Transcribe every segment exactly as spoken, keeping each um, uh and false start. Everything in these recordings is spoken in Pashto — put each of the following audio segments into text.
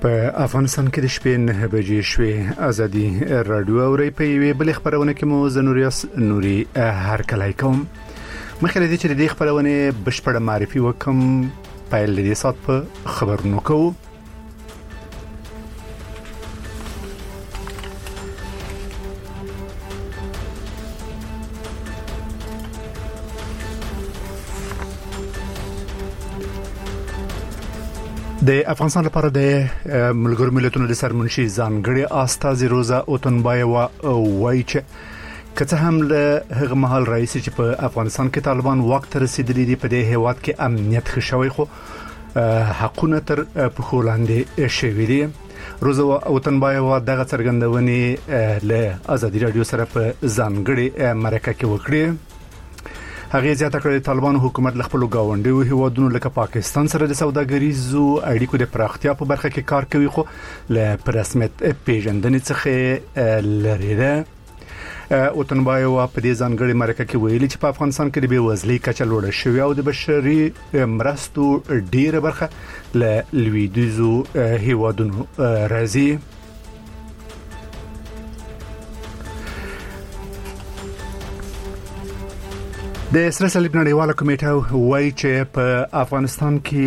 په افغانستان کې د شپې نه بجې شوې ازادي رادیو اوري په یوې بل خبرونه کې مو زنوریاس نوري هر کله کوم مخکې دې چې دې خبرونه بشپړ معرفي وکم په لدې سات په خبرونو کوو. د افغانستان لپاره د ملګرو ملتونو د سرمنشي ځانګړي استاذ روزا اوتنبایوا وایي چې کته هم له هغه مهال رئیس چې په افغانستان کې طالبان وخت رسیدلی دی په دې هیواد کې امنیت خښوي خو حقونه تر پخولاندې شوی دی. روزا اوتنبایوا دغه څرګندونې له ازادي رادیو سره په ځانګړي مرکه کې وکړه. هغه زیاته کړې طالبان حکومت له خپل گاونډیو هیوادونو لکه پاکستان سره د سوداګریزو اړیکو د پراختیا په برخه کې کار کوي خو له رسمیت پیژندنې څخه لري ده. اوتنبایوا په دې ځانګړي مرکه کې ویلي چې په افغانستان کې د بیوزلۍ کچه لوړه شوې او د بشري مرستو ډیره برخه له لویدیزو هیوادونو راځي. د سره صلیب نړیواله کمیټه وایي چې په افغانستان کې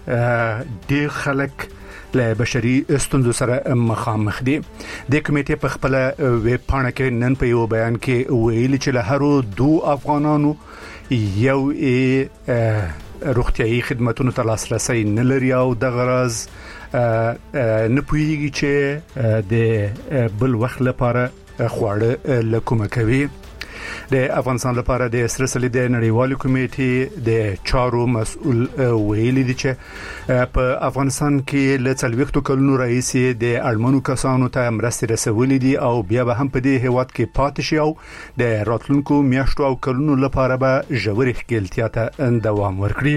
ډېر خلک له بشري ستونزو سره مخامخ دي. د کمیټې په خپل ویب پاڼه کې نن په یو بیان کې ویلي چې له هرو دوه افغانانو یو روغتيایي خدماتونو ته لاسرسي نه لري او د غرض نه پوهیږي چې د بل وخت لپاره خواړه لکومه کوي. د افغانستان لپاره د سره صلیب نړیوال کمیټې د چارو مسؤل ویلي دي چې په افغانستان کې له څلويختو کلونو رئیس د اړمنو کسانو ته مرستې رسولې دي او بیا به هم په دې هیواد کې پاتې شي او د راتلونکو میاشتو او کلونو لپاره به ژورې ښکېلتیا ته دوام ورکړي.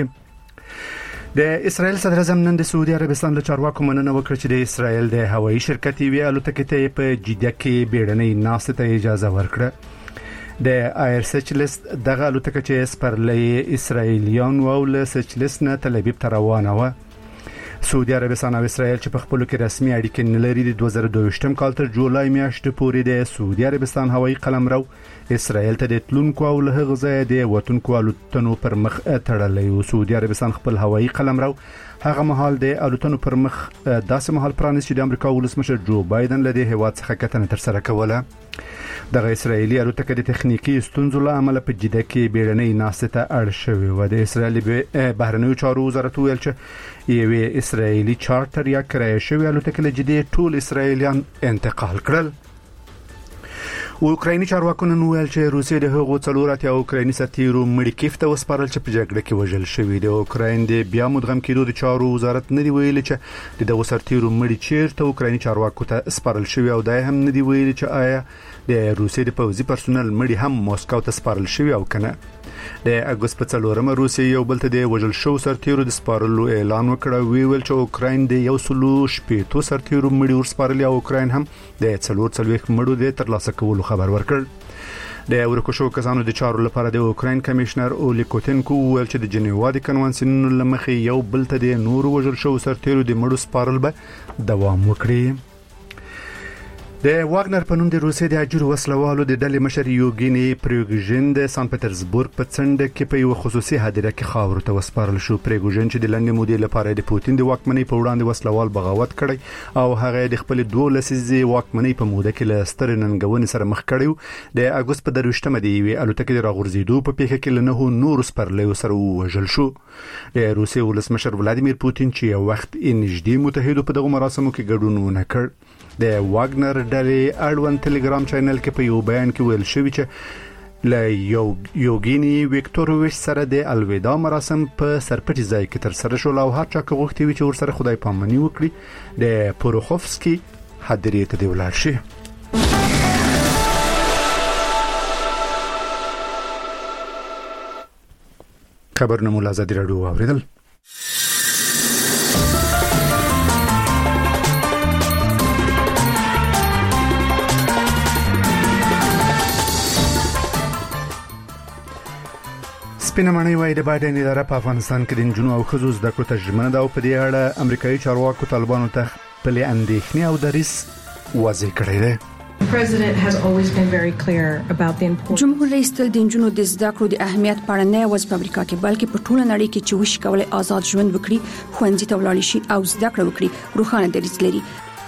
د اسرائیل صدر اعظم نن د سعودي عربستان له چارواکو مننه وکړه چې د اسرائیل د هوایي شرکت وی الوتکې ته په جده کې بیړنۍ ناستې ته اجازه ورکړه. د ایر سچلس دغه الوتکه چې سپرلې اسرائیلیان او له سچلس نه تل ابیب ته روانه و. سعودي عربستان او اسرائیل چې په خپل کې رسمي اړیکې نه لري د دوه زره دوه کال تر جولای میاشتې پورې د سعودي عربستان هوایي قلمرو اسرائیل ته د تلونکو او له غزا د وطنکو الوتنو پر مخ تړلې او سعودي عربستان خپل هوایي قلمرو هغه مهال د الوتنو پر مخ داسې مهال پرانیست چې د امریکا ولسمشر جو بایدن له دې هیواد څخه کتنه تر سره کوله. دغه اسرایلی الوتکه د تخنیکی ستونزو له امله په جده کې بیړنۍ ناستې ته اړ شوې و. د اسرایل بهرنیو چارو وزارت ویل چې یوه اسرایلی چارټر یا کرایه شوی الوتکه له جده ټول اسرایلیان انتقال کړل. اوکرایني چارواکو نن ویل چې روسیه د هغو څلورات یا اوکرایني سرتیرو مړي کیف ته وسپارل چې په جګړه کې وژل شوی دی. اوکراین د بیا مدغم کېدو د چارو وزارت نه دی ویلي چې د دغو سرتیرو مړي چیرته اوکرایني چارواکو ته سپارل شوی او دا هم نه دی ویلي چې آیا د روسیې د پوځي پرسونل مړي هم موسکو ته سپارل شوی او کنه. د اګوست په څلورمه روسیې یو بل ته د وژل شو سرتیرو د سپارلو اعلان وکړ او ویل چې اوکراین د یو سلو شپېتو سرتیرو مړي ورسپارل او اوکراین هم د څلور څلويخ مړو د ترلاسه کولو خبر ورکړ. د ورکو شو کسانو د چارو لپاره د اوکراین کمشنر اولیکوتنکو ویل چې د جنیوا د کنوانسیونونو لمخې یو بل ته د نور وژل شو سرتیرو د مړو سپارل به دوام وکړي. د واګنر په نوم د روسیې د اجر وسلوالو د ډلې مشر یوګینی پریګوژن د سان پټرزبورګ په څنډه کې په یو خصوصي هدیره کې خاور ته وسپارل شو. پریګوژن چې د لنډې مودې لپاره د پوتین د واکمنۍ په وړاندې وسلوال بغاوت کړی او هغه د خپل دوه لسیزې واکمنۍ په موده کې له ستر ننګونې سره مخ کړی د اګوست په دروشتمه دی وی الوتکې د راغورځېدو په پیښه کې له نه نور سپرلیو سره وژل شو. د روسیې ولسمشر ولادیمیر پوتین چې یو وخت نږدې متحدو په دغه مراسمو کې ګډون ونه کړ. د واګنر ډلې اړوند ټلګرام چینل کې په یو بیان کې ویل شوی چې ل یو یوګینی ویکټوروویچ سره د الویدا مراسم په سرپټي ځای کې تر سره شو او هر چا کوغتي وی چې ور سره خدای پامنی وکړي د پوروخوفسکي هدیرې ته دی ولاړ شي. خبرونه مو لازم راډیو اوریدل. سپینه معنی وای د بایدن اداره په افغانستان کې د جنوب او خصوص د کوټه ژمنه دا په دې اړه امریکایي چارواکو طالبانو ته خپل اندېښنې او دریځ واضح کړی دی. The president has always been very clear about the importance. جمهور رئیس تل د نجونو د زده کړو د اهمیت په اړه نه یوازې په امریکا کې بلکې په ټوله نړۍ کې چې وشي کولای آزاد ژوند وکړي، ښوونځي ته ولاړ شي او زده کړه وکړي، روښانه دریځ لري.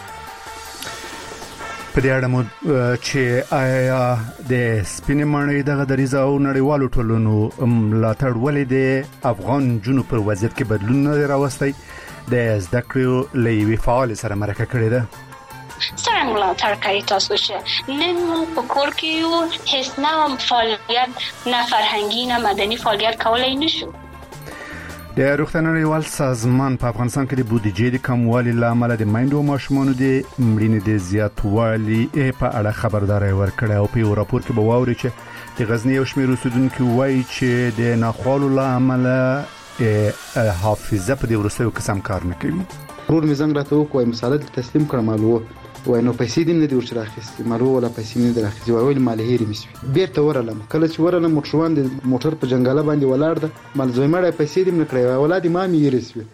په دې اړه مو چې آیا د سپینې ماڼۍ دغه دریځ او نړیوالو ټولنو ملاتړ ولې د افغان جنوب پر وضعیت کې بدلون نه راوستی د زده کړو له یوې فعال سره مرکه کړې ده. څنګه ملاتړ کوي تاسو چې نن مو په کور کې یو هیڅ نه فعالیت نه فرهنګي نه مدني فعالیت کولای نشو. د روغتیا نړیوال سازمان په افغانستان کې د بودیجې د کموالي لامل د مایندو او ماشومانو د مړینې د زیاتوالي په اړه خبرداري ورکړه او په یو راپور کې به واوري چې د غزنی او شمیر اوسیدونکو وایي چې د ناخوالو لامل حافظه په دې ورسته قسم کار نه کوي. ورور می زنګ راته وکوي مثلا تسلیم کړم مالو وای نو پیسې دې نه دی ورچ راخستې مالو ولا پیسې نه دی راخستې وای مال هېری مې بیرته ورلم کله چې ورلم موټروان د موټر په جنگاله باندې ولاړ ده مال زوی مړې پیسې دې نه کړې ولادي ما مې رسوي.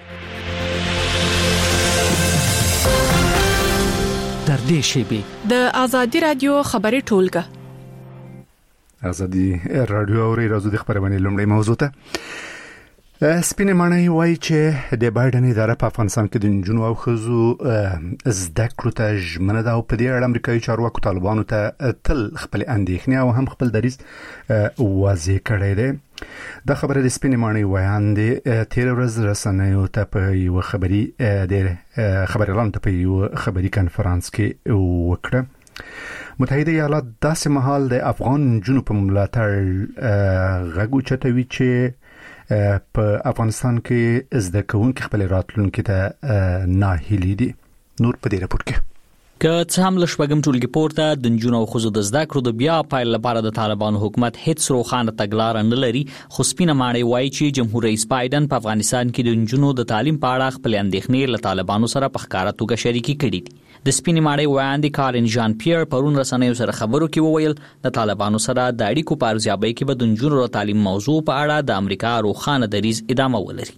تر دې شیبې د ازادي رادیو خبري ټولګه ازادي رادیو اوري راځو د خبرونه لومړی موضوع ته. سپینې ماڼۍ وایي چې د بایدن اداره په افغانستان کې د نجونو او ښځو زده کړو ته ژمنه ده او په دې اړه امریکایي چارواکو طالبانو ته تل خپل اندېښنې او هم خپل دریځ واضح کړی دی. دا خبره د سپینې ماڼۍ ویاندې تیر ورځ رسنیو ته په یو خبري د خبريالانو ته په یو خبري کانفرنس کې وکړه. متحده ایالات داسې مهال د افغان نجونو په ملاتړ غږ اوچتوي چې په افغانستان کې زده کوونکي خپل راتلونکي ته ناهیلي دي. نور په دې راپور کې که څه هم له شپږم ټولګي پورته د نجونو او ښځو د زده کړو د بیا پیل لپاره د طالبانو حکومت هیڅ روښانه تګلاره نه لري، خو سپینه ماڼۍ وایي چې جمهور رئیس بایدن په افغانستان کې د نجونو د تعلیم په اړه خپل اندېښنې له طالبانو سره په ښکاره توګه شریکې کړې دي. د سپینې ماڼۍ وړاندې کارن جان پیر پرون رسنیو سره خبرو کې وویل د طالبانو سره د اړیکو په ارزیابۍ کې به د نجونو د تعلیم موضوع په اړه د امریکا روښانه دریځ ادامه ولري.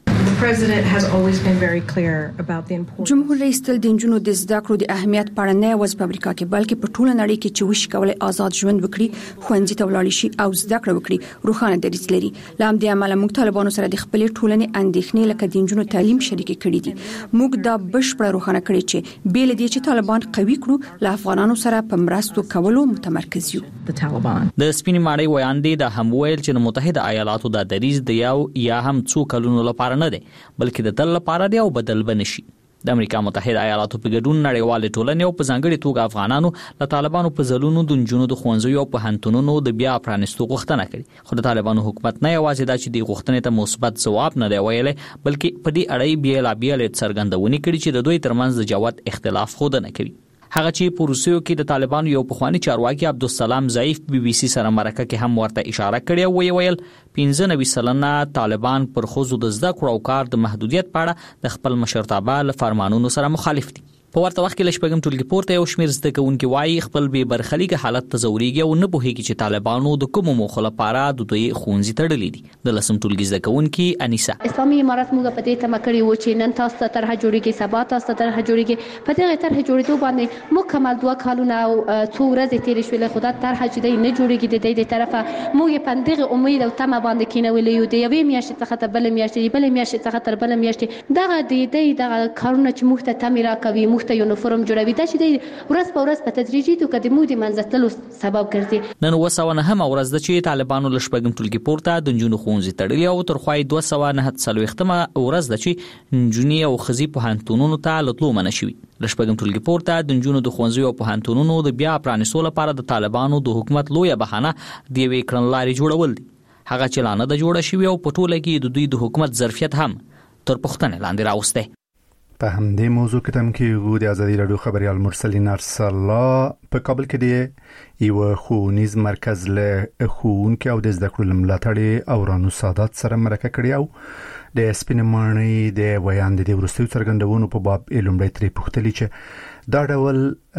جمهور رئیس تل د نجونو د زده کړو د اهمیت په اړه نه یوازې په امریکا کې بلکې په ټوله نړۍ کې چې وشي کولای آزاد ژوند وکړي، ښوونځي ته ولاړ شي او زده کړه وکړي، روښانه دریځ لري. له همدې امله موږ طالبانو سره د خپلې ټولنې اندېښنې لکه د نجونو تعلیم شریکې کړې دي. موږ دا بشپړه روښانه کړې چې بیل دي چې طالبان قوي کړو له افغانانو سره په مرستو کولو متمرکز یو. د سپینې ماڼۍ ویاندې دا هم ویل چې د متحده ایالاتو د دریځ د یو یا هم څو کلونو لپاره نه دی بلکې د تل لپاره دی او بدل بنشي. د امریکا متحده ایالاتو په ګډون نړیوال ټولنې او په ځانګړي توګه افغانانو له طالبانو په ځلونو د نجونو د ښوونځیو او پوهنتونونو د بیا پرانستو غوښتنه کړې، خو د طالبانو حکومت نه یوازې دا چې د غوښتنې ته مثبت ځواب نه دی ویلی بلکې په دې اړه یې بېلابېلې څرګندونې کړي چې د دوی ترمنځ د جوت اختلاف ښودنه کوي. هغه چې په روسیو کې د طالبانو یو پخوانی چارواکي عبدالسلام ضعیف بي بي سي سره مرکه کې هم ورته اشاره کړې او ویل پنځه نوي سلنه طالبان پر ښځو د زده کړو او کار د محدودیت په اړه د خپل مشرتابه له فرمانونو سره مخالف دي. په ورته وخت کې له شپږم ټولګي پورته یو شمېر زده کوونکي وایي خپل بې برخلیکه حالت ته ځورېږي او نه پوهېږي چې طالبانو د کومو موخو لپاره د دوی ښوونځي تړلي دي. د لسم ټولګي زده کوونکي انیسه اسلامي امارت موږ په دې تمه کړي و چې نن تاسو ته طرحه جوړېږي، سبا تاسو ته طرحه جوړېږي. په دغه طرحه جوړېدو باندې مکمل دوه کالونه او څو ورځې تېرې شولې، خو دا طرحه چې دی نه جوړېږي د دې د طرفه. موږ په دغه امید او تمه باندې کېنولې یو د یوې میاشتې څخه تر بلې میاشتې بلې میاشتې څخه تر بلې میاشتې دغه د دې دغه کارونه چې موږ ته تمې راکوي، موږ ته یونیفورم جوړوي، دا چې دی ورځ په ورځ په تدریجي توګه د موږ د منځتلو سبب ګرځي. نن اوه سوه نهمه ورځ ده چې طالبانو له شپږم ټولګي پورته د نجونو ښوونځي تړلي او تر خوا یې دوه سوه نهه څلوېښتمه ورځ ده چې نجونې او ښځې پوهنتونونو ته له تلو منع شوي. له شپږم ټولګي پورته د نجونو د ښوونځیو او پوهنتونونو د بیا پرانیستو لپاره د طالبانو د حکومت لویه بهانه د یوې کړنلارې جوړول دي. هغه چې لا نه ده جوړه شوې او په ټوله کې د دوی د حکومت ظرفیت هم تر پوښتنې لاندې راوستی. په همدې موضوع کې تم کې وو د ازادي رادیو خبريال مرسلین ارسلا په کابل کې دی یو ښوونیز مرکز له ښوونکو او د زده کړو ملاتړ او رانو سادات سره مرکه کړې او د سپینې ماڼۍ د ویاندې د ورستیو څرګندونو په باب لومړی ترې پوښتلې چې دا ډول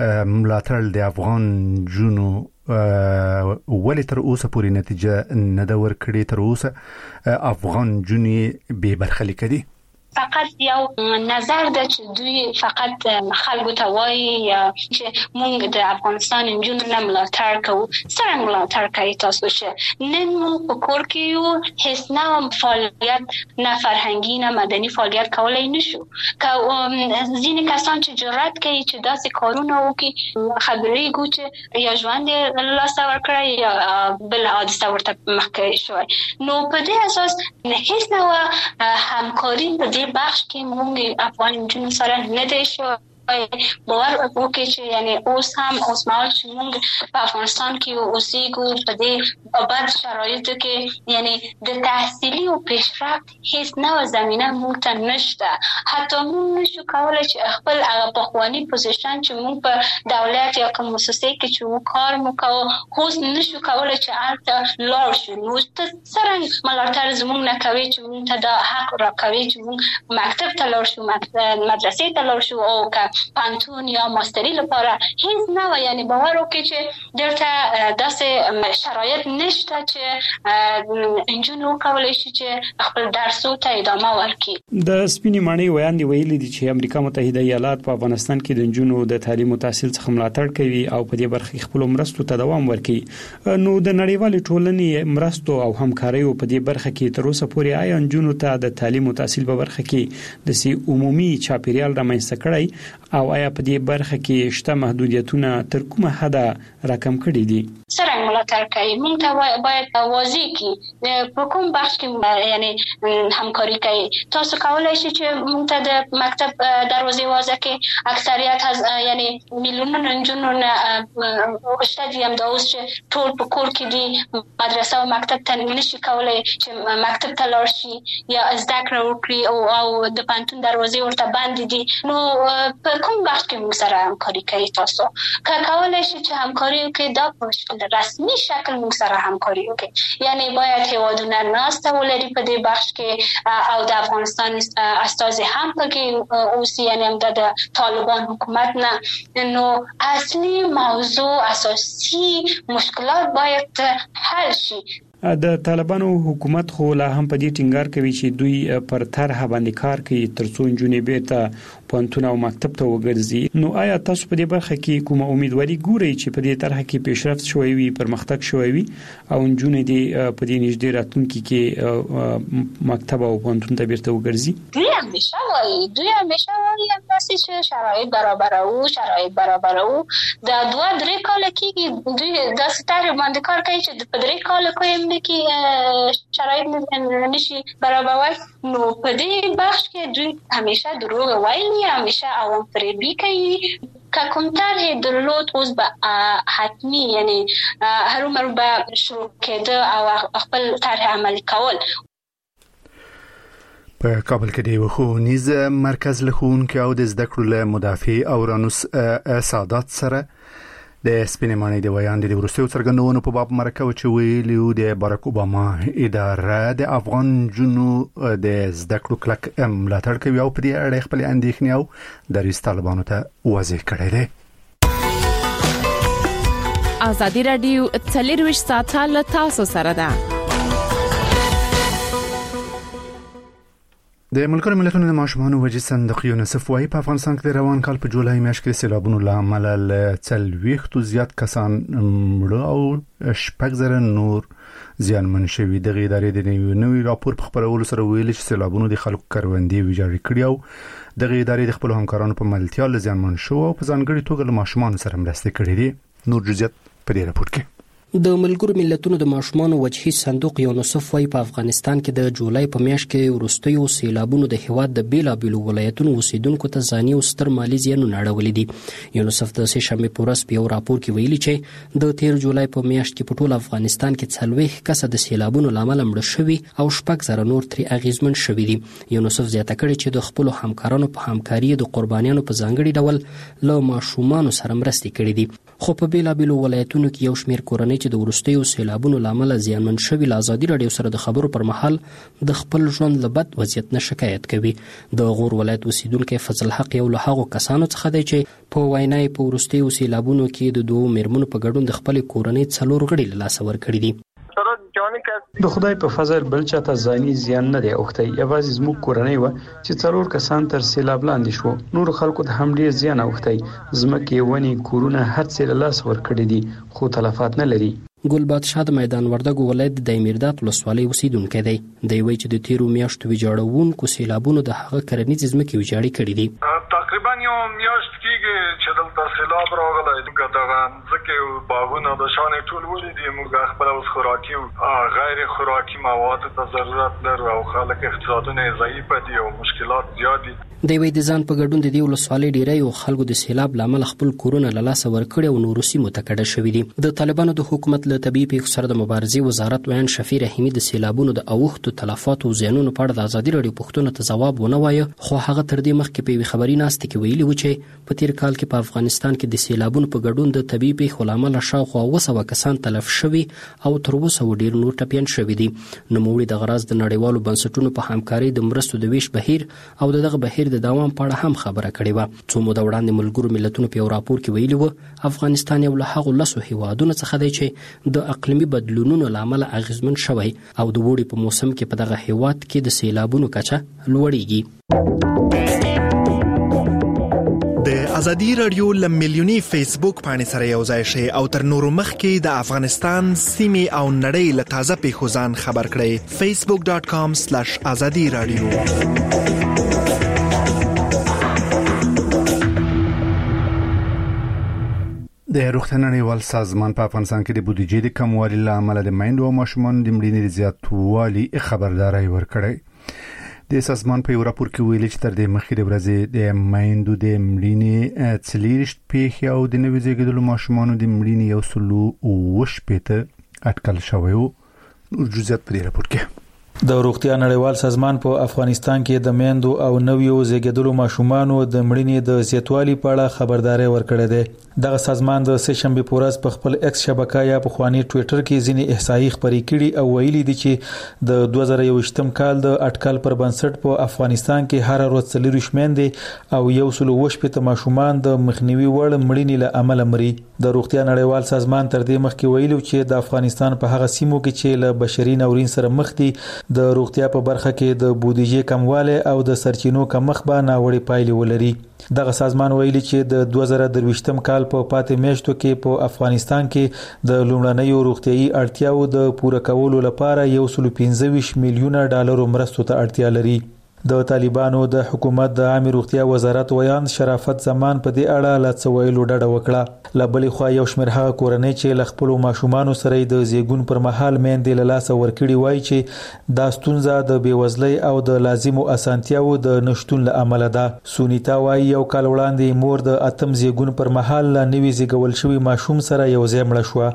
ملاتړ د افغان جنو ولې تر اوسه پورې نتیجه نه ده ورکړې، تر اوسه افغان جنې بې برخلیک دي. فقط یو نظر ده چې دوی فقط خلکو ته وایي چې موږ د افغانستان نجونو نه ملاتړ کوو. څنګه ملاتړ کوي تاسو چې نن موږ په کور کې یو هیڅ نه فعالیت نه فرهنګي نه مدني فعالیت کولای نشو. که ځینې کسان چې جرأت کوي چې داسې کارونه وکړي خبرې ګو چې یا ژوند لاس ورکړي یا بل حادثه ورته مخکې شوی. نو په دې اساس هیڅ نه همکاري په دې بخش کې موږ افغان نجونو سره نه دی شوی. باور وکړئ چې یعنی اوس هم اوس مهال چې موږ په افغانستان کې اوسېږو په دې بد شرایطو کې یعنی د تحصیلي او پیشرفت هیڅ نوع زمینه موږ ته نشته. حتی موږ نشو کولی چې خپل هغه پخواني پوزیشن چې موږ په دولت یا کوم مؤسسه کې چې موږ کار وکړو اوس نشو کولی چې هلته لاړ شو. نو ته څرنګه ملاتړ زموږ نه کوي چې موږ ته دا حق راکوي چې موږ مکتب ته لاړ شو مدرسې ته لاړ شو او که پانتون یا ماستری لپاره هیڅ نه و. یعنی باور وکړئ چې دلته داسې شرایط نشته چې انجونو کولای شي چې خپل درس ته ادامه ورکړي. د سپینې ماڼۍ وړاندې ویلي دي چې امریکا متحده ایالات په افغانستان کې د انجونو د تعلیم او تحصیل څخه ملاتړ کوي او په دې برخه خپل مرستو ته دوام ورکړي. نو د نړیوال ټولنې مرستو او همکارۍ په دې برخه کې تر اوسه پورې آیا انجونو ته د تعلیم او تحصیل په برخه کې د سي عمومي چاپیریال رامنځته کړی او آیا په دې برخه کې شته محدودیتونه تر کومه حده راکم کړي دي؟ څرنګه ملاتړ کوي موږ ته باید واضح کړي په کوم بخش کې یعنی همکاري کوي. تاسو کولای شئ چې موږ ته د مکتب دروازې وازه کې اکثریت از یعنی میلیونونه نجونو نه شته دي هم دا اوس چې ټول په کور کې دي مدرسه او مکتب ته نشي کولای چې مکتب ته لاړ شي یا زده کړه وکړي او او د پانتون دروازې ورته بندې دي. نو په کوم بخش کې موږ سره همکاري کوي؟ تاسو که کولای شئ چې همکاري وکړئ دا په رسمي شکل موږ سره همکاري وکړي. یعنی باید هیوادونه ناسته ولري په دې بخش کې او د افغانستان استازي هم پکې اوسي یعنی هم د طالبان حکومت نه. نو اصلي موضوع اساسي مشکلات باید حل شي. د طالبانو حکومت خو لا هم په دې ټینګار کوي چې دوی پر طرحه باندې کار کوي ترڅو نجونې بیرته پوهنتون او مکتب ته وګرځي. نو آیا تاسو په دې برخه کې کومه امیدواري ګورئ چې په دې طرحه کې پیشرفت شوی وي پرمختګ شوی وي او نجونې دې په دې نږدې راتلونکي کې مکتب او پوهنتون ته بیرته وګرځي؟ دوی همیشه وایي دوی همیشه وایي چې شرایط برابر او شرایط برابر او دا دوه درې کال کې دوی داسې طرح باندې کار کوي چې په درې کال کې کې شرایط نشي برابروي. نو په دې بخش کې دوی همیشه دروغ وایي همیشه عوام فریبی کوي. که کوم طرح درلود اوس به حتمی یعنی هرومرو به شروع کېده او خپل طرح عملی کول. په کابل کې د ښوونیز مرکز له ښوونکو او د زده کړو له مدافع اورانوس سادات سره د سپینې ماڼۍ د ویاندې د وروستیو څرګندونو په باب مرکه چې ویلي د باراک اوباما اداره د افغان جنو د زده کړو کلک ملاتړ کوي او په دې اړه خپل اندېښنې او دریځ طالبانو ته واضح کړی دی. ازادي رادیو څلورویشت ساعته له تاسو سره ده. د ملګرو ملتونو د ماشومانو وجې صندوق یونیسف وايي په افغانستان کې د روان کال په جولای میاشت کې سیلابونو له امله له څلوېښتو زیات کسان مړه او شپږ زره نور زیانمن شوي. دغه ادارې د نوي راپور په خپرولو سره ویلي چې سیلابونو د خلکو کروندې ویجاړې کړې او دغه ادارې د خپل همکارانو په ملتیا له زیانمن شو او په ځانګړي توګه له ماشومانو سره مرسته کړې دي. نور جزئیات په دې راپور کې. د ملګرو ملتونو د ماشومانو وجهي صندوق یونیسف وايي په افغانستان کې د جولای په میاشت کې وروستیو سیلابونو د هیواد د بیلابیلو ولایتونو اوسیدونکو ته ځاني او ستر مالي زیانونه اړولي دي. یونیسف د سه شنبې په ورځ په یو راپور کې ویلي چې د تیر جولای په میاشت کې په ټول افغانستان کې څلوېښت کسه د سیلابونو لامل مړه شوي او شپږ زره نور ترې اغیزمن شوي دي. یونیسف زیاته کړې چې د خپل همکارانو په همکاري د قربانیانو په ځانګړي ډول له ماشومانو سره مرستې کړې دي. خو په بیلابیلو ولایتونو کې یو شمېر کورنۍ چې د وروستیو سیلابونو لامل زیانمن شوي له ازادي رادیو سره د خبرو پر مهال د خپل ژوند له بد وضعیت نه شکایت کوي. د غور ولایت اوسیدونکو فضل حق یو له هغو کسانو څخه دی چې په وینا یې په وروستیو سیلابونو کې د دوو میرمنو په ګډون د خپل کورنۍ څلور غړي له لاسه ورکړي دي. سره تمامي کړ. د خدای په فضل بل چاته ځاني زیان نه دی اوخته. یوازې زموږ کورنۍ و چې څلور کسان تر سیلاب لاندې شو. نور خلکو ته هم ډیر زیان اوخته. زمکه ونی کورونه هر څه له لاس ور کړی دي خو تلفات نه لري. ګل بادشاه د میدان وردګو ولایت د میردات ولسوالۍ اوسیدونکی دی. دی وایي چې د تیرو میاشتو ویجاړونکو سیلابونو د هغه کرنیزې ځمکې ویجاړې کړې دي. تقریبا یو میاشت کېږي چې دلته سیلاب راغلی. دغه ځمکې او باغونه د شانې ټول ولې دي. موږ خپل اوس خوراکي او غیر خوراکي موادو ته ضرورت لرو او خلک اقتصادونه ضعیف دي او مشکلات زیات دي. دی وایي د ځان په ګډون د دې ولسوالۍ ډیری او خلکو د سیلاب لامل خپل کورونه له لاسه ورکړي او نورو سیمو ته کډه شوي دي. د طالبانو د حکومت له طبيعي پیښو سره د مبارزې وزارت ویان شفیع رحیمي د سیلابونو د اوښتو تلفاتو او زیانونو په اړه د ازادي راډیو پوښتنو ته ځواب ونه وایه، خو هغه تر دې مخکې په یوې خبري ناستې کې ویلي و چې په تیر کال کې په افغانستان کې د سیلابونو په ګډون د طبيعي پیښو لامل شاوخوا اوه سوه کسان تلف شوي او تر اوسه ډیر نور ټپیان شوي دي. نوموړي د غراض د نړیوالو بنسټونو په همکارۍ د مرستو د ویش بهیر او دغه بهیر د دوام په اړه هم خبره کړې وه. څو موده وړاندې ملګرو ملتونو په یو راپور کې ویلي و افغانستان یو له هغو لسو هیوادونو څخه دی چې د اقلیمي بدلونونو له امله اغیزمن شوی او د اوړي په موسم کې په دغه هیواد کې د سیلابونو کچه لوړیږي. د ازادي رادیو ل ملیونی فیسبوک باندې سره یو ځای شي او تر نورو مخکې د افغانستان سیمې او نړۍ له تازه پیښو ځان خبر کړئ. فیسبوک ډاٹ کام سلیش ازادي رادیو. د روغتیا نړیوال سازمان په افغانستان کې د بودیجې د کموالي له امله د میندو او ماشومانو د مړینې د زیاتوالي خبرداري ورکړې. د سازمان په یو راپور کې ویلي چې تر دې مخکې د ورځې د میندو د مړینې څلېرویشت پیښې او د نوي زیږیدلو ماشومانو د مړینې یو سل اووه شپېته اټکل شوی و. نور جزئیات په دې راپور کې. د روغتیا نړیوال سازمان په افغانستان کې د میندو او نویو زیږیدلو ماشومانو د مړینې د زیاتوالي په اړه خبرداري ورکړې ده. دغه سازمان د سه شنبه په ورځ په خپل ایکس شبکه یا په خواني ټوئیټر کې ځینې احصایي خبرې کړي او ویلي دي چې د دوه زره یوویشتم کال د اټکل پر بنسټ په افغانستان کې هر ورځ څلوېښت میندې او یو سل اووه شپېته ماشومان د مخنیوي وړ مړینې له امله مري. د روغتیا نړیوال سازمان تر دې مخکې ویلي چې د افغانستان په هغه سیمو کې چې له بشري ناورین سره مخ دي د روغتیا په برخه کې د بودیجې کمواله او د سرچینو کمښت به ناوړي پایلې ولري. دغه سازمان ویلي چې د دوه زره درویشتم کال په پاتې میاشتو کې په افغانستان کې د لومړنیو روغتيایي اړتیاو د پوره کولو لپاره یو سل پنځه ویشت میلیونه ډالر مرستو ته اړتیا لري. د طالبانو د حکومت د عامه روغتیا وزارت ویان شرافت زمان په دې اړه لا څه ویلو ډډه وکړه. له بلې خوا یو شمېر هغه کورنۍ چې له خپلو ماشومانو سره د زیږون پر مهال میندې له لاسه ورکړي وایي چې دا ستونزه د بېوزلۍ او د لازمو اسانتیاو د نشټون له امله ده. سونیتا وایي یو کال وړاندې مور د اتم زیږون پر مهال له نوي زیږول شوي ماشوم سره یو ځای مړه شوه.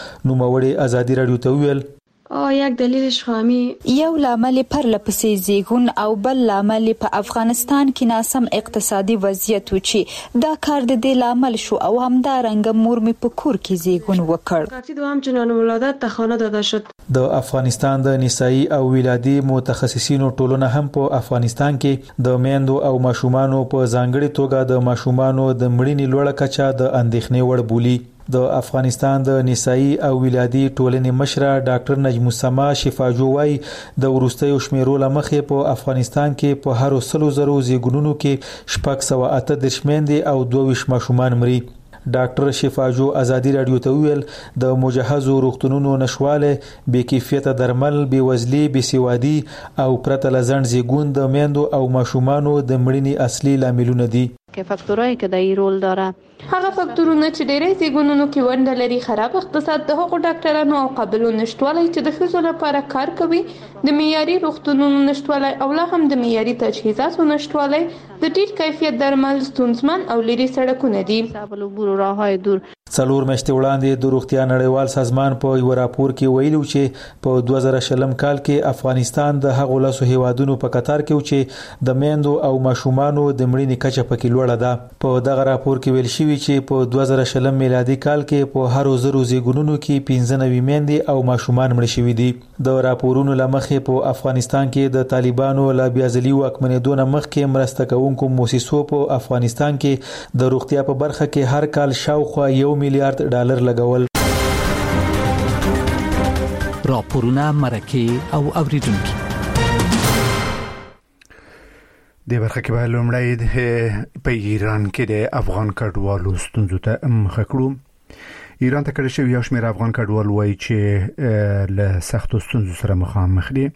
نوموړې ازادي راډیو ته وویل آه یک دلیلش خامی یو لامل پر لپسې زیږون او بل لامل په افغانستان کې ناسم اقتصادي وضعیت و چې دا کار د دې لامل شو او همدارنګه مور می په کور کې زیږون وکړ. کافی دوام چنان ولادت ته خانه داده شد. د افغانستان د نسایي او ولادي متخصصینو ټولنه هم په افغانستان کې د میندو او ماشومانو په ځانګړي توګه د ماشومانو د مړینې لوړه کچه د اندېښنې وړ بولي. د افغانستان د نسایي او ولادي ټولنې مشره ډاکټر نجم السما شفاجو وايي د ورستیو شمیرو لمخې په افغانستان کې په هر سلو زرو زیږونونو کې شپږ سوه اته دېرش میندې او دوه ویشت ماشومان مري. ډاکټر شفاجو ازادي راډیو ته ویل د مجهزو روغتونونو نشواله بې کیفیته درمل بېوزلي بېسوادي او پرته له ځنډ زیږون د میندو او ماشومانو د مړینې اصلي لاملونه دي. که فاکتورایی که د رول داره هغه فاکتورونه چې ډېری زیږونونو کې ونډه لري خراب اقتصاد د هغو ډاکټرانو او قابلو نشټوالی چې د ښځو لپاره کار کوي د معیاري روغتونونو نشټوالی او لا هم د معیاري تجهیزاتو نشټوالی د ټیټ کیفیت درمل ستونزمن او لرې سړکونه دي. څلور میاشتې وړاندې د روغتیا نړیوال سازمان په یو راپور کې ویلي چې په دوه زره شلم کال کې افغانستان د هغو لسو هیوادونو په قطار کې و چې د میندو او ماشومانو د مړینې کچه پکې لوړه ده. په دغه راپور کې ویل شوي چې په دوه زره شلم میلادي کال کې په هر زرو زیږونونو کې پنځه نوي میندې او ماشومان مړه شوي دي. د راپورونو له مخې په افغانستان کې د طالبانو له بیا ځلي واکمنېدو نه مخکې مرسته کوونکو موسسو په افغانستان کې د روغتیا په برخه کې هر کال شاوخوا یو میلیارډ ډالر لګول. راپورونه مرکه او اوریدونکو. د برخه کې به لومړی په ایران کې د افغان کډوالو ستونزو ته مخه کړو. ایران ته کړی شوی یو شمېر افغان کډوال وایي چې له سختو ستونزو سره مخامخ دي.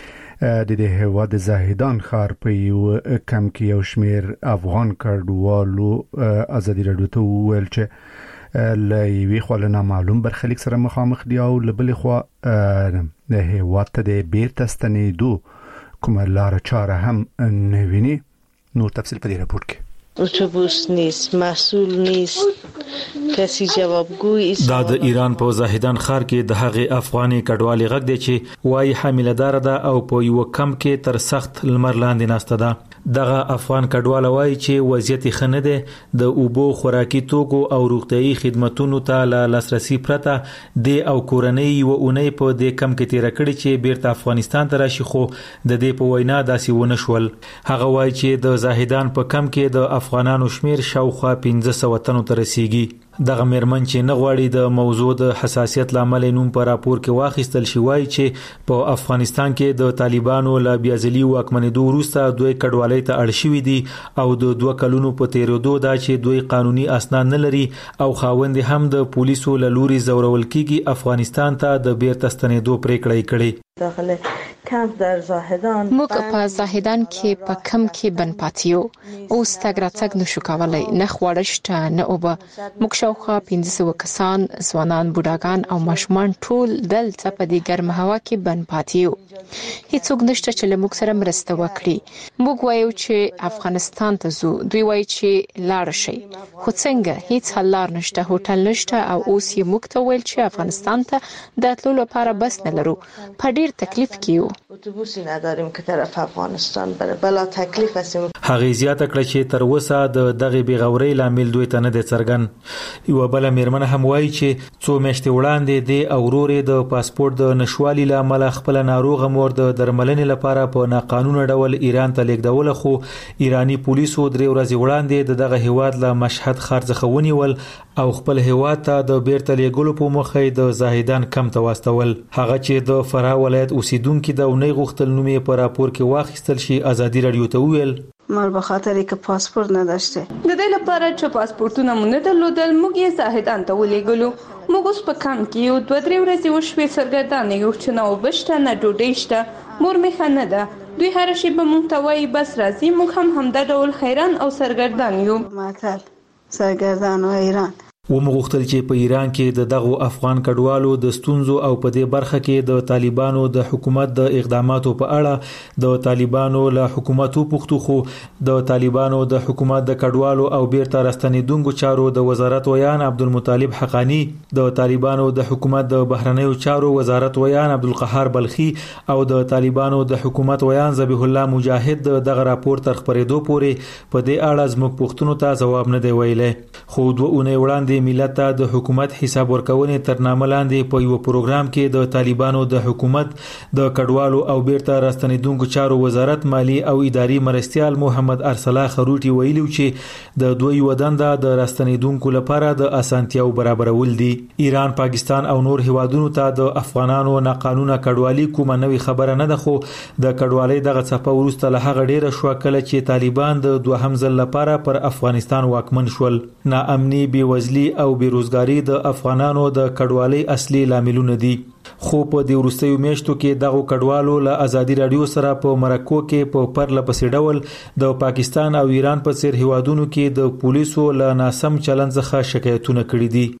د دې هېواد زاهدان ښار په یو کم کې یو شمېر افغان کډوالو ازادي راډیو ته وویل چې له یوې خوا له نامعلوم برخلیک سره مخامخ دي او له بلې خوا د هېواد ته د بیرته ستنېدو کومه لاره چاره هم نه ویني. نور تفصیل په دې راپور کې. اتوبوس نیست، مسئول نیست، کسی جوابگوی است. دا د ایران په زاهدان ښار کې د هغې افغاني کډوالې غږ دی چې وايي حامله دار ده او په یو کم کې تر سخت لمر لاندې ناسته ده. دغه افغان کډوال وايي چې وضعیت ښه نه دی. د اوبو، خوراکي توکو او روغتیايي خدماتونو ته له لاسرسي پرته د او کورنۍ یوه اونۍ په دې کم کې تېره کړې چې بیرته افغانستان ته راشي، خو د دې په وینا داسې ونه شول. هغه وايي چې د زاهدان په کم کې د افغانانو شمیر شاوخوا پنځه سوه تنو ته رسیږي. دغه مېرمن چې نه غواړي د موضوع د حساسیت لامل نوم په راپور کې واخیستل شي وایي چې په افغانستان کې د طالبانو له بیازلي واکمنېدو وروسته دوی کډوالۍ ته اړ شوي دي او د دوه کلونو په تېرېدو دا چې دوی قانوني اسناد نه لري او خاوند هم د پولیسو له لوري ځورول کېږي افغانستان ته د بیرته ستنېدو پرېکړه یې کړې. داخل کمپ در زاهدان موږ په زاهدان کې په کم کې بن پاتیو اوس تګ راتګ نشو کولای، نه خواړه شته نه اوبه. موږ شاوخوا پنځه سوه کسان، ځوانان، بوډاګان او ماشومان ټول دلته په دې ګرمه هوا کې بن پاتیو. هیڅوک نشته چې له موږ سره مرسته وکړي. موږ وایو چې افغانستان ته ځو، دوی وایي چې لاړ شئ، خو څنګه؟ هیڅ حل لار نشته، هوټل نشته او اوس یې موږ ته ویل چې افغانستان ته د تلو لپاره بس نه لرو. په ډیر تکلیف کې یو. اتوبوسی نداریم که طرف افغانستان بره، بلا تکلیف هستیم. هغه زیاته کړه چې تر اوسه د دغه بیغورۍ لامل دوی ته نه دی څرګند. یو بل میرمن هم وایي چې څو میاشتې وړاندې د اورورې د پاسپورت د نشوالي لامل خپل ناروغه مور د درملنې لپاره په ناقانونه ډول ایران ته لیږدول، خو ایرانی پولیسو درې ورځې وړاندې د دغه هیواد له مشهد ښار څخه ونیول او خپل هیواد ته د بیرته لیږلو په موخه د زاهدان کم ته واستول. هغه چې د فراه ولایت اوسیدونکو د اونۍ غوښتل نوم یې په راپور کې واخیستل شي ازادي راډیو ته وویل مر به خاطر که پاسپورت نداشته د دې لپاره چې پاسپورتونه مونږ نه درلودل موږ یې زاهدان ته ولېږلو. موږ اوس په کم کې یو دوه درې ورځې وشوې سرګردانه یو چې نه اوبه شته نه ډوډۍ شته، مور مې ښه نه ده. دوی هره شیبه موږ ته وایي بس راځي، موږ هم همدا ډول حیران او سرګردان یو. متل سرګردان و حیران. و مغوښتل چې په ایران کې د دغو افغان کډوالو د ستونزو او په دې برخه کې د طالبانو د حکومت د اقداماتو په اړه د طالبانو له حکومتو پوښتو، خو د طالبانو د حکومت د کډوالو او بیرته راستنېدونکو چارو د وزارت ویان عبدالمطلب حقانی، د طالبانو د حکومت د بهرنیو چارو وزارت ویان عبدالقهار بلخی او د طالبانو د حکومت ویان ذبیح الله مجاهد دغه راپور تر خبرېدو پورې په دې اړه زموږ پوښتنو ته ځواب نه دی ویلی. خو دوه اونۍ وړاندې ملت ته د حکومت حساب ورکونې تر نامه لاندې په یو پروګرام کې د طالبانو د حکومت د کډوالو او بیرته راستنېدونکو چارو وزارت مالی او اداري مرستیال محمد ارسلا خروټي ویلي چې د دوی ودانده د راستنېدونکو لپاره د اسانتیاو برابرول دي. ایران، پاکستان او نور هیوادونو ته د افغانانو ناقانونه کډوالي کومه نوې خبره نه ده، خو د کډوالۍ دغه څپه وروسته له هغه ډیره شو کله چې طالبان د دوهم ځل لپاره پر افغانستان واکمن شول. ناامني، بېوزلي او بیروزګاری د افغانانو د کډوالۍ اصلي لاملونه دي. خو په دې وروستیو میاشتو کې دغه کډوالو له ازادي راډیو سره په مرکو کې په پرله پسې ډول د پاکستان او ایران په څیر هیوادونو کې د پولیسو له ناسم چلند څخه شکایتونه کړي دي.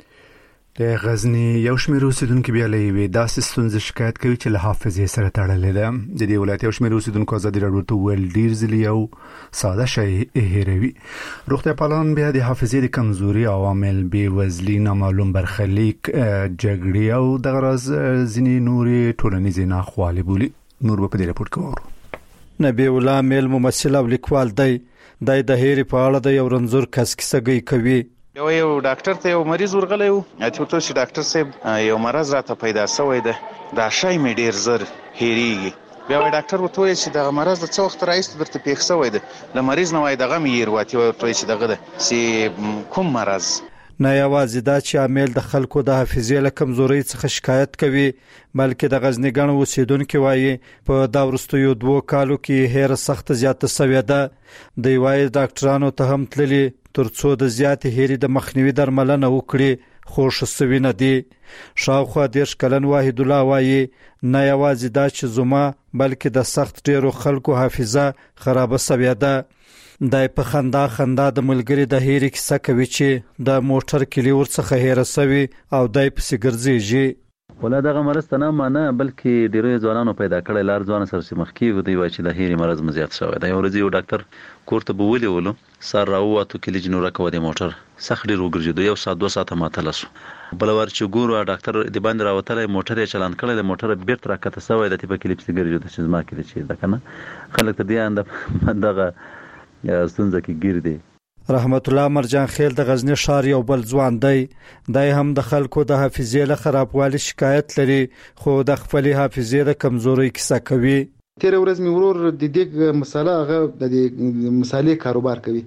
د غزنی یو شمېر اوسیدونکو بیا له یوې داسې ستونزې شکایت کوي چې له حافظې سره تړلې ده. د دې ولایت یو شمېر اوسیدونکو ازادي راډیو ته ویل ډېر ځلې یو ساده شی هېروي. روغتیاپالان بیا د حافظې د کمزوري عوامل، بېوزلي، نامعلوم برخلیک، جګړې او دغه راز ځینې نورې ټولنیزې ناخوالې بولي. نور به په دې راپور کې واورو. نبی الله میل ممثل او لیکوال دی د هېرې په اړه د یو رنځور کس کیسه کوي. یو یو ډاکټر ته یو مریض ورغلی و، اته ورته چې ډاکټر صاحب یو مرض راته پیدا شوی دی، دا شی مې ډېر زر هېرېږي. بیا وایي ډاکټر ورته وویل چې دغه مرض د څه وخت راهیسې درته پېښ شوی دی؟ له مریض نه وایي دغه مې هېر وایي ورته وایي چې دغه ده چې کوم مرض. نه یوازې دا چې عامل د خلکو د حافظې له کمزورۍ څخه شکایت کوي بلکې د غزنی ګڼ اوسیدونکو وایي په دا وروستیو دوه کالو کې هیر سخت زیاته شوې ده د وایي ډاکټرانو ته هم تللي ترڅو د زیات هېري د مخنیوي درملنه وکړي خو شسوي نه دي شاوخوا دیرش کلن واحد الله وایي نه یوازې دا چې زما بلکې د سخت ډیرو خلکو حافظه خرابه شوې ده دای په خندا خندا د ملګری د هېری کیسه کوي چې د موټر کلی ورڅخه هېره سوي او دای په سیګرځيږي ولا دغه مرض ته نه مانه بلکې ډیرو ځوانانو پیدا کړل لار ځوان سره چې مخکې ودی وای چې د هېری مرض مزیات شوی دی ورځي یو ډاکټر کوړه بوولې ولو سر راووتو کلی جنور کوي د موټر سخت ډیر وګرځیدو یو ساعت دوه ساعت ماته لاسو بلور چې ګورو ډاکټر د باندې راوتلې موټر یې چلان کړل د موټر بیرته راکته سوی د تیپه کلیپ سیګرځي د چزما کې چې دا کنه خلک ته دی اند دغه یا ستونزه کې ګیر دی رحمت الله مرجان خیل د غزنی شهر یو بل ځوان دی دای هم د خلکو د حافظې له خرابوالي شکایت لري خو د خپل حافظې د کمزوري کیسه کوي تیر ورځ می ورور د دې مساله هغه د مسالې کاروبار کوي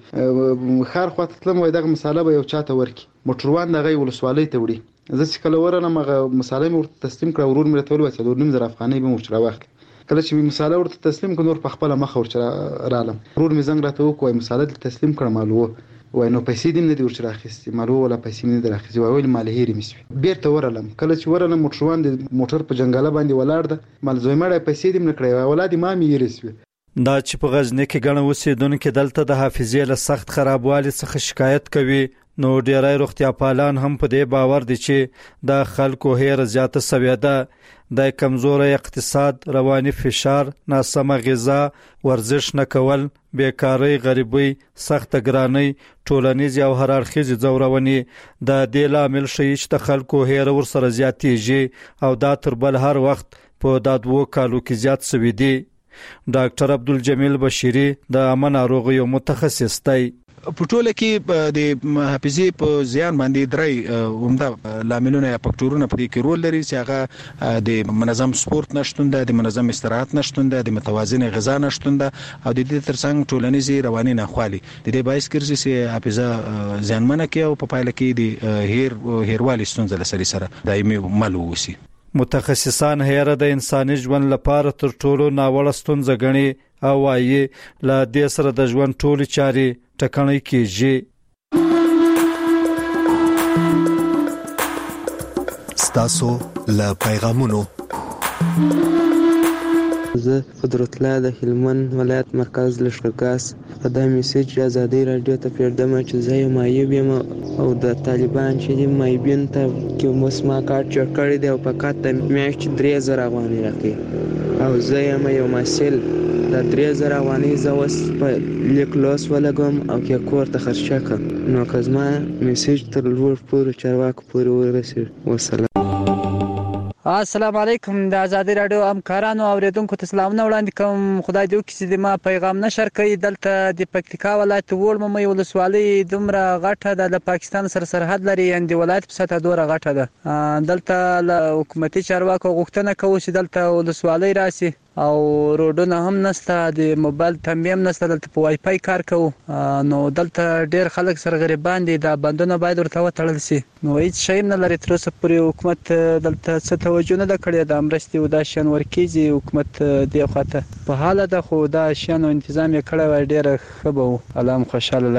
خار خواته تلم وای دغه مساله به یو چاته ورکی موټروان دغه ولسوالۍ ته وړي زه چې کله ورنه مغه مساله مې ورته تسلیم کړ ورور مې ته ول وڅ د نیم زر افغانۍ به مو واخلي کله چې مساله ورته تسلیم کړ نور په خپل مخ ورچ رالم ورور مې زنګ راته وکوي مساله تسلیم کړم مالو وای نو پیسې دې نه دی ورچ راخستې مالو ولا پیسې نه دی راخستې وای ول مال هېری مې بیرته ورالم کله چې ورنه موټروان د موټر په جنگاله باندې ولاړ ده مال زوی مړ پیسې دې نه کړې ولادي ما مې یریسوي دا چې په غزنی کې ګڼ اوسیدونکو دلته د حافظې له سخت خرابوالي څخه شکایت کوي نو ډیرای روغتیا پالان هم په دې باور دي چې د خلکو هیر زیاته سوي ده د کمزوري اقتصاد رواني فشار ناسمه غذا ورزش نه کول بیکاری غریبي سخت ګراني ټولنیز او هر اړخیز ځورونی د دې لامل شي چې د خلکو هیر ور سره زیاتېږي او دا تر بل هر وخت په دادوو کالو کې زیات شوي دي ډاکټر عبدالجمیل بشيري د امن ناروغیو متخصص دی په ټوله کې د حافظې په زیان باندې درې عمده لاملونه یا فاکټورونه په دې کې رول لري چې هغه د منظم سپورت نشټون ده د منظم استراحت نشټون ده د متوازن غذا نشټون ده او د دې ترڅنګ ټولنیزي رواني ناخوالي د دې باعث ګرځي چې حافظه زیانمنه کوي او په پایله کې د هیر هیروالي ستونزې لسري سره دایمي مل ووسی متخصصان هیره د انساني ژوند لپاره تر ټولو ناوړه ستونزه ګڼي او وايي له دې سره د ژوند ټولې چارې ټکنۍ کیږي ستاسو له پیغامونو زه قدرت الله د هلمند ولایت مرکز لښکرګاس په دا میسج ازادي رادیو ته پیردم چې زه یم مایوب یم او د طالبان چې د مایبین ته کې مسما کارت چور کړی دی او فقط د میاشت درې زره افغانۍ راکړي او زه یم یو مسل د درې زره افغانۍ زه اوس په لیک لوس ولګم او کې کور ته خرچه کړم نو که زما میسج تر لوړ پورې چارواکو پورې ورسېږي وسلام السلام علیکم د ازادي رادیو همکارانو اوریدونکو ته سلامونه وړاندې کوم خدای دې وکړي چې ما پیغام نشر کړي دلته د پکتیکا ولایت وړمې ولسوالۍ دومره غټه ده د پاکستان سره سرحد لري یعنې د ولایت په سطحه دوره غټه ده دلته له حکومتي چارواکو غوښتنه کوو چې دلته ولسوالۍ راسي او روډونه هم نشته د موبایل تنبیه هم نشته دلته په وای فای کار کوو نو دلته ډیر خلک سره غریبان دي دا بندونه باید ورته وتړل شي نو هیڅ شی نه لري تر اوسه پورې حکومت دلته څه توجه نه ده کړې د مرستې او دا شیان ورکیږي حکومت دې خواته په حاله ده خو دا شیانو تنظیم یې کړی وای ډېره ښه به وو الله هم خوشحاله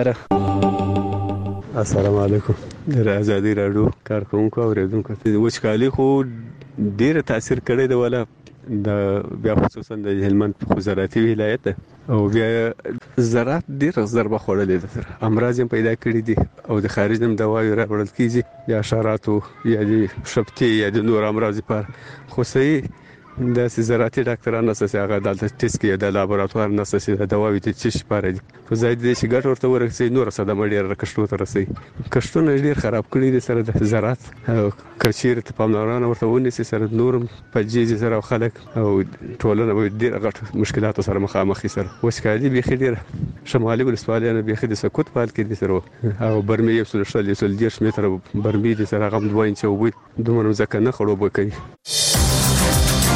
لره السلام علیکم د ازادي رادیو کارکونکو اوریدونکو وچکالي خو ډېر تاثیر کړی دی ولا د بیا خصوصا د هلمند په زراعتي ولایت او بیا زراعت ډېر ضربه خوړلې ده امراض هم پیدا کړي دي او د خارج هم دوايي راوړل کیږي یا حشراتو یا د شپتي یا د نور امراض لپاره خو صحیح د زراعتي ډاکټرانو نساسي هغه د ټیسټ کې د لابراتوار نساسي د دواوی د چش لپاره دي په ځای د شي ګټ ورته ورسي نور صدمه ډېر کښتو ته رسي کښتونه ډېر خراب کړي دي سره د زراعت او کچیر ته پاملرنه ورته ونیسي سره نور په جیجي سره خلک او ټولنه به ډېر غټ مشکلات سره مخامخ سره وسکالي به ډېر شمالي ولسوالۍ نه به د سکوت پال کې دي سره او برمي یو څل شل یو ډېر متر برمي دي سره غم دوه انچ وبوي دومره ځکه نه خړوب کوي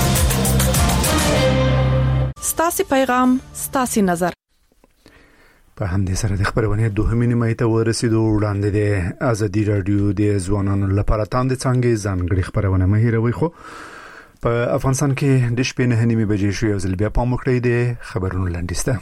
ستاسي پیغام ستاسي نظر په همدې سره د خبرونه دوهمې نیمه ته ورسېدو. وړاندې د ازادي رادیو د ځوانانو لپاره تاند څنګه ځانګړي خبرونه مهیروي. خو په افغانستان کې د شپې نه نیمه بجې شو یو ځل بیا په مخکړې د خبرونو لاندسته.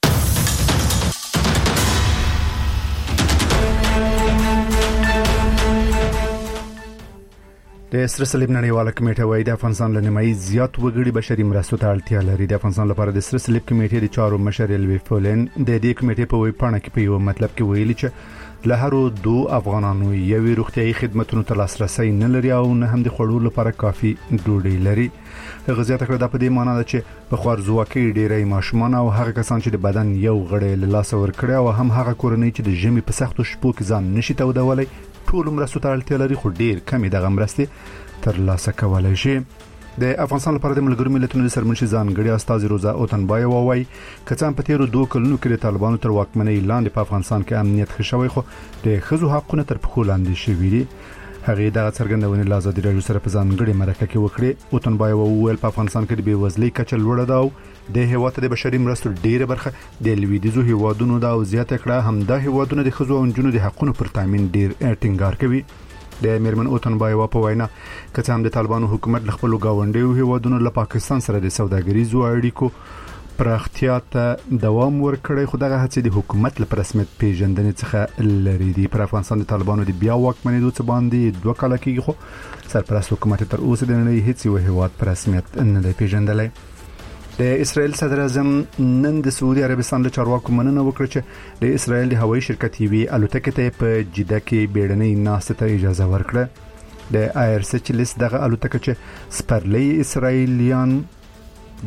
د سره صلیب نړیواله کمیټه وايي د افغانستان لنیمایي زیات وګړي بشري مرستو ته اړتیا لري. د افغانستان لپاره د سره صلیب کمیټې د چارو مشر الوی فولن د دې کمیټې په وی پاڼه کې په یو مطلب کې ویلي چې له هرو دو افغانانو یوې روغتيایي خدماتو ته لاسرسي نه لري او نه هم د خوړو لپاره کافي ډوډۍ لري. هغه زیاته کړه د په دې معنی ده چې په خوارزواکۍ ډېری ماشومان او هغه کسان چې د بدن یو غړی له لاس ورکړي او هم هغه کورنۍ چې د ژمي په سختو شپو کې ځان نشي تودولای ټول مرستو ته اړتیا لري، خو ډېر کمی دغه مرستې ترلاسه کولای شي. د افغانستان لپاره د ملګرو ملتونو د سرمنشي ځانګړي استاذ روزا اوتنبای وایي کڅان په تیرو دوه کلونو کې د طالبانو تر واکمنۍ لاندې په افغانستان کې امنیت ښه شوی، خو د ښځو حقونه تر پښو لاندې شوي دي. هغه د څرګندونې له ازادي راډیو سره په ځانګړي مرکه کې وکړي. اوتنبای وویل په افغانستان کې د بېوزلۍ کچه لوړه ده او د هیواد د بشري مرستو ډیره برخه د لویدیزو هیوادونو دا او زیاته کړه هم د هیوادونو د ښځو او نجونو د حقونو پر تامین ډیر ټینګار کوي. د میرمن اوتنبای په وینا کڅ هم د طالبانو حکومت له خپل گاونډیو هیوادونو له پاکستان سره د سوداګریزو اړیکو پراختیا ته دوام ورکړي، خو دغه هڅې د حکومت له رسمیت پیژندنې څخه لري دي. پر افغانستان د طالبانو د بیا واکمنېدو څخه باندې دوه کاله کېږي، خو سرپرست حکومت تر اوسه د نړۍ هیڅ یو هیواد په رسمیت نه دی پیژندلی. د اسرائیل صدر اعظم نن د سعودي عربستان له چارواکو مننه وکړه چې د اسرائیل د هوایي شرکت یوې الوتکې ته په جده کې بیړنۍ ناستې ته اجازه ورکړه. د آیر سچلس دغه الوتکه چې سپرلی اسرائیلیان د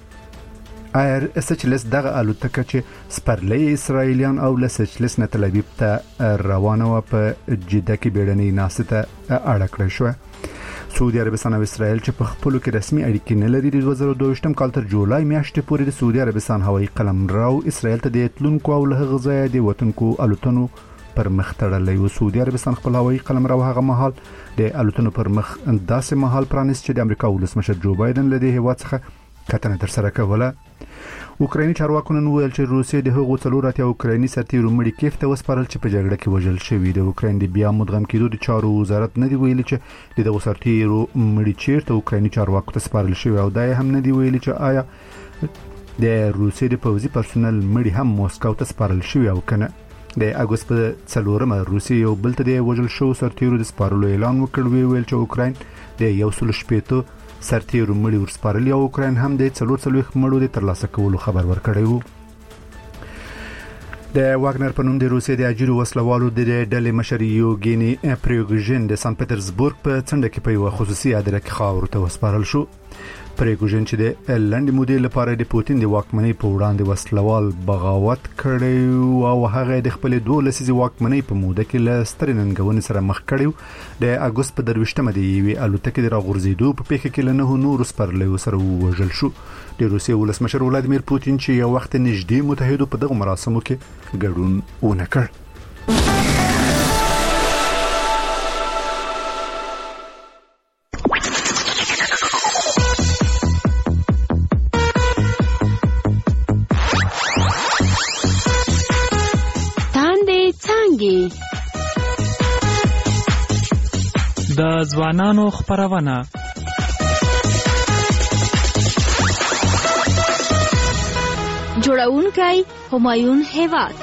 آیر سچلس دغه الوتکه چې سپرلی اسرائیلیان او له سچلس نه تل ابیب ته روانه و په جده کې بیړنۍ ناستې ته اړه کړې شو. سعودي عربستان او اسرائیل چې په خپل کې رسمي اړیکې نه لري، د دوه زره دوه کال تر جولای میاشتې پورې د سعودي عربستان هوایي قلمرو اسرائیل ته د تلونکو او له غزا د وطنکو الوتنو پر مخ تړلې و. سعودي عربستان خپل هوایي قلمرو هغه مهال د الوتنو پر مخ داسې مهال پرانیست چې د امریکا ولسمشر جو بایدن له دې هیواد څخه کتنه تر سره کوله. اوکرایني چارواکو نن ویل چې روسیې د هغو څلور اتیا اوکرایني سرتیرو مړي کیف ته وسپارل چې په جګړه کې وژل شوي. د اوکراین د بیا مدغم کېدو د چارو وزارت نه دی ویلي چې د دغو سرتیرو مړي چیرته اوکرایني چارواکو ته سپارل شوي او دا هم نه دی ویلي چې آیا د روسیې د پوځي پرسونل مړي هم موسکو ته سپارل شوي او کنه. د اګوست په څلورمه روسیې یو بل ته د وژل شوو سرتیرو د سپارلو اعلان وکړ، ویل چې اوکراین د یو سل شپېته سرتیرو مړي ورسپارلي او اوکراین هم د څلور څلوېښت مړو د ترلاسه کولو خبر ورکړی و. د واګنر په نوم د روسیې د اجیرو وسلوالو د ډلې مشر یوګیني پریګوژن د سان پټرزبورګ په څنډه کې په یو خصوصي اداره کې خاور ته وسپارل شو. پریګوژن چې د لنډ مودې لپاره د پوتین د واکمنۍ په وړاندې وسلوال بغاوت کړی او هغه د خپل دوه لسیزې واکمنۍ په موده کې له سترې ننګونې سره مخ کړی. د اګوست په درویشتمه د یوې الوتکې د راغورځېدو په پیښه کې له نهو نورو سپرلیو سره ووژل شو. د روسیې ولسمشر ولادیمیر پوتین چې یو وخت نږدې متحدو په دغه مراسمو کې ګډون ونه کړ. د ځوانانو خبرونه جوړونکی همایون هیواد.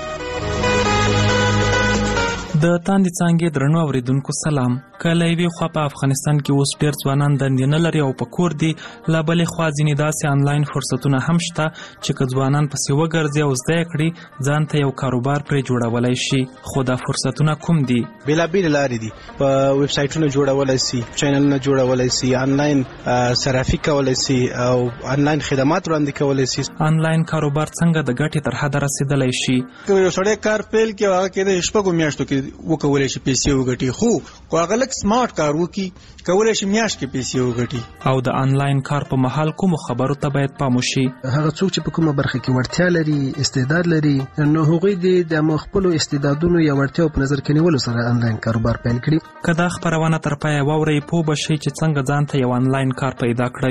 د تاندې څانګې درنو اوریدونکو سلام. کله یوې خوا په افغانستان کې اوس ډېر ځوانان دندې نه لري او په کور دي، له بلې خوا ځینې داسې آنلاین فرصتونه هم شته چې که ځوانان پسې وګرځي او زده یې کړي ځان ته یو کاروبار پرې جوړولی شي. خو دا فرصتونه کوم دي؟ بېلابېلې لارې دي. په ویب سایټونه جوړولی سي، چینلونه جوړولی سي، آنلاین صرافي کولی سي او آنلاین خدمات وړاندې کولی سي. آنلاین کاروبار څنګه د ګټې تر حده رسېدلی شي؟ یو سړی کار پیل کړي او هغه کېدای شپږو میاشتو کې وکولی شي پیسې وګټي، خو خو هغه لږ سمارټ کار وکړي کولی شي میاشت کې پیسې وګټي. او د آنلاین کار په مهال کومو خبرو ته باید پام وشي؟ هغه څوک چې په کومه برخه کې وړتیا لري، استعداد لري، نو هغوی د خپلو استعدادونو یا وړتیاو په نظر کې نیولو سره آنلاین کاروبار پیل کړي. که دا خبرونه تر پایه واورئ پوه به شئ چې څنګه ځان ته یو آنلاین کار پیدا کړئ.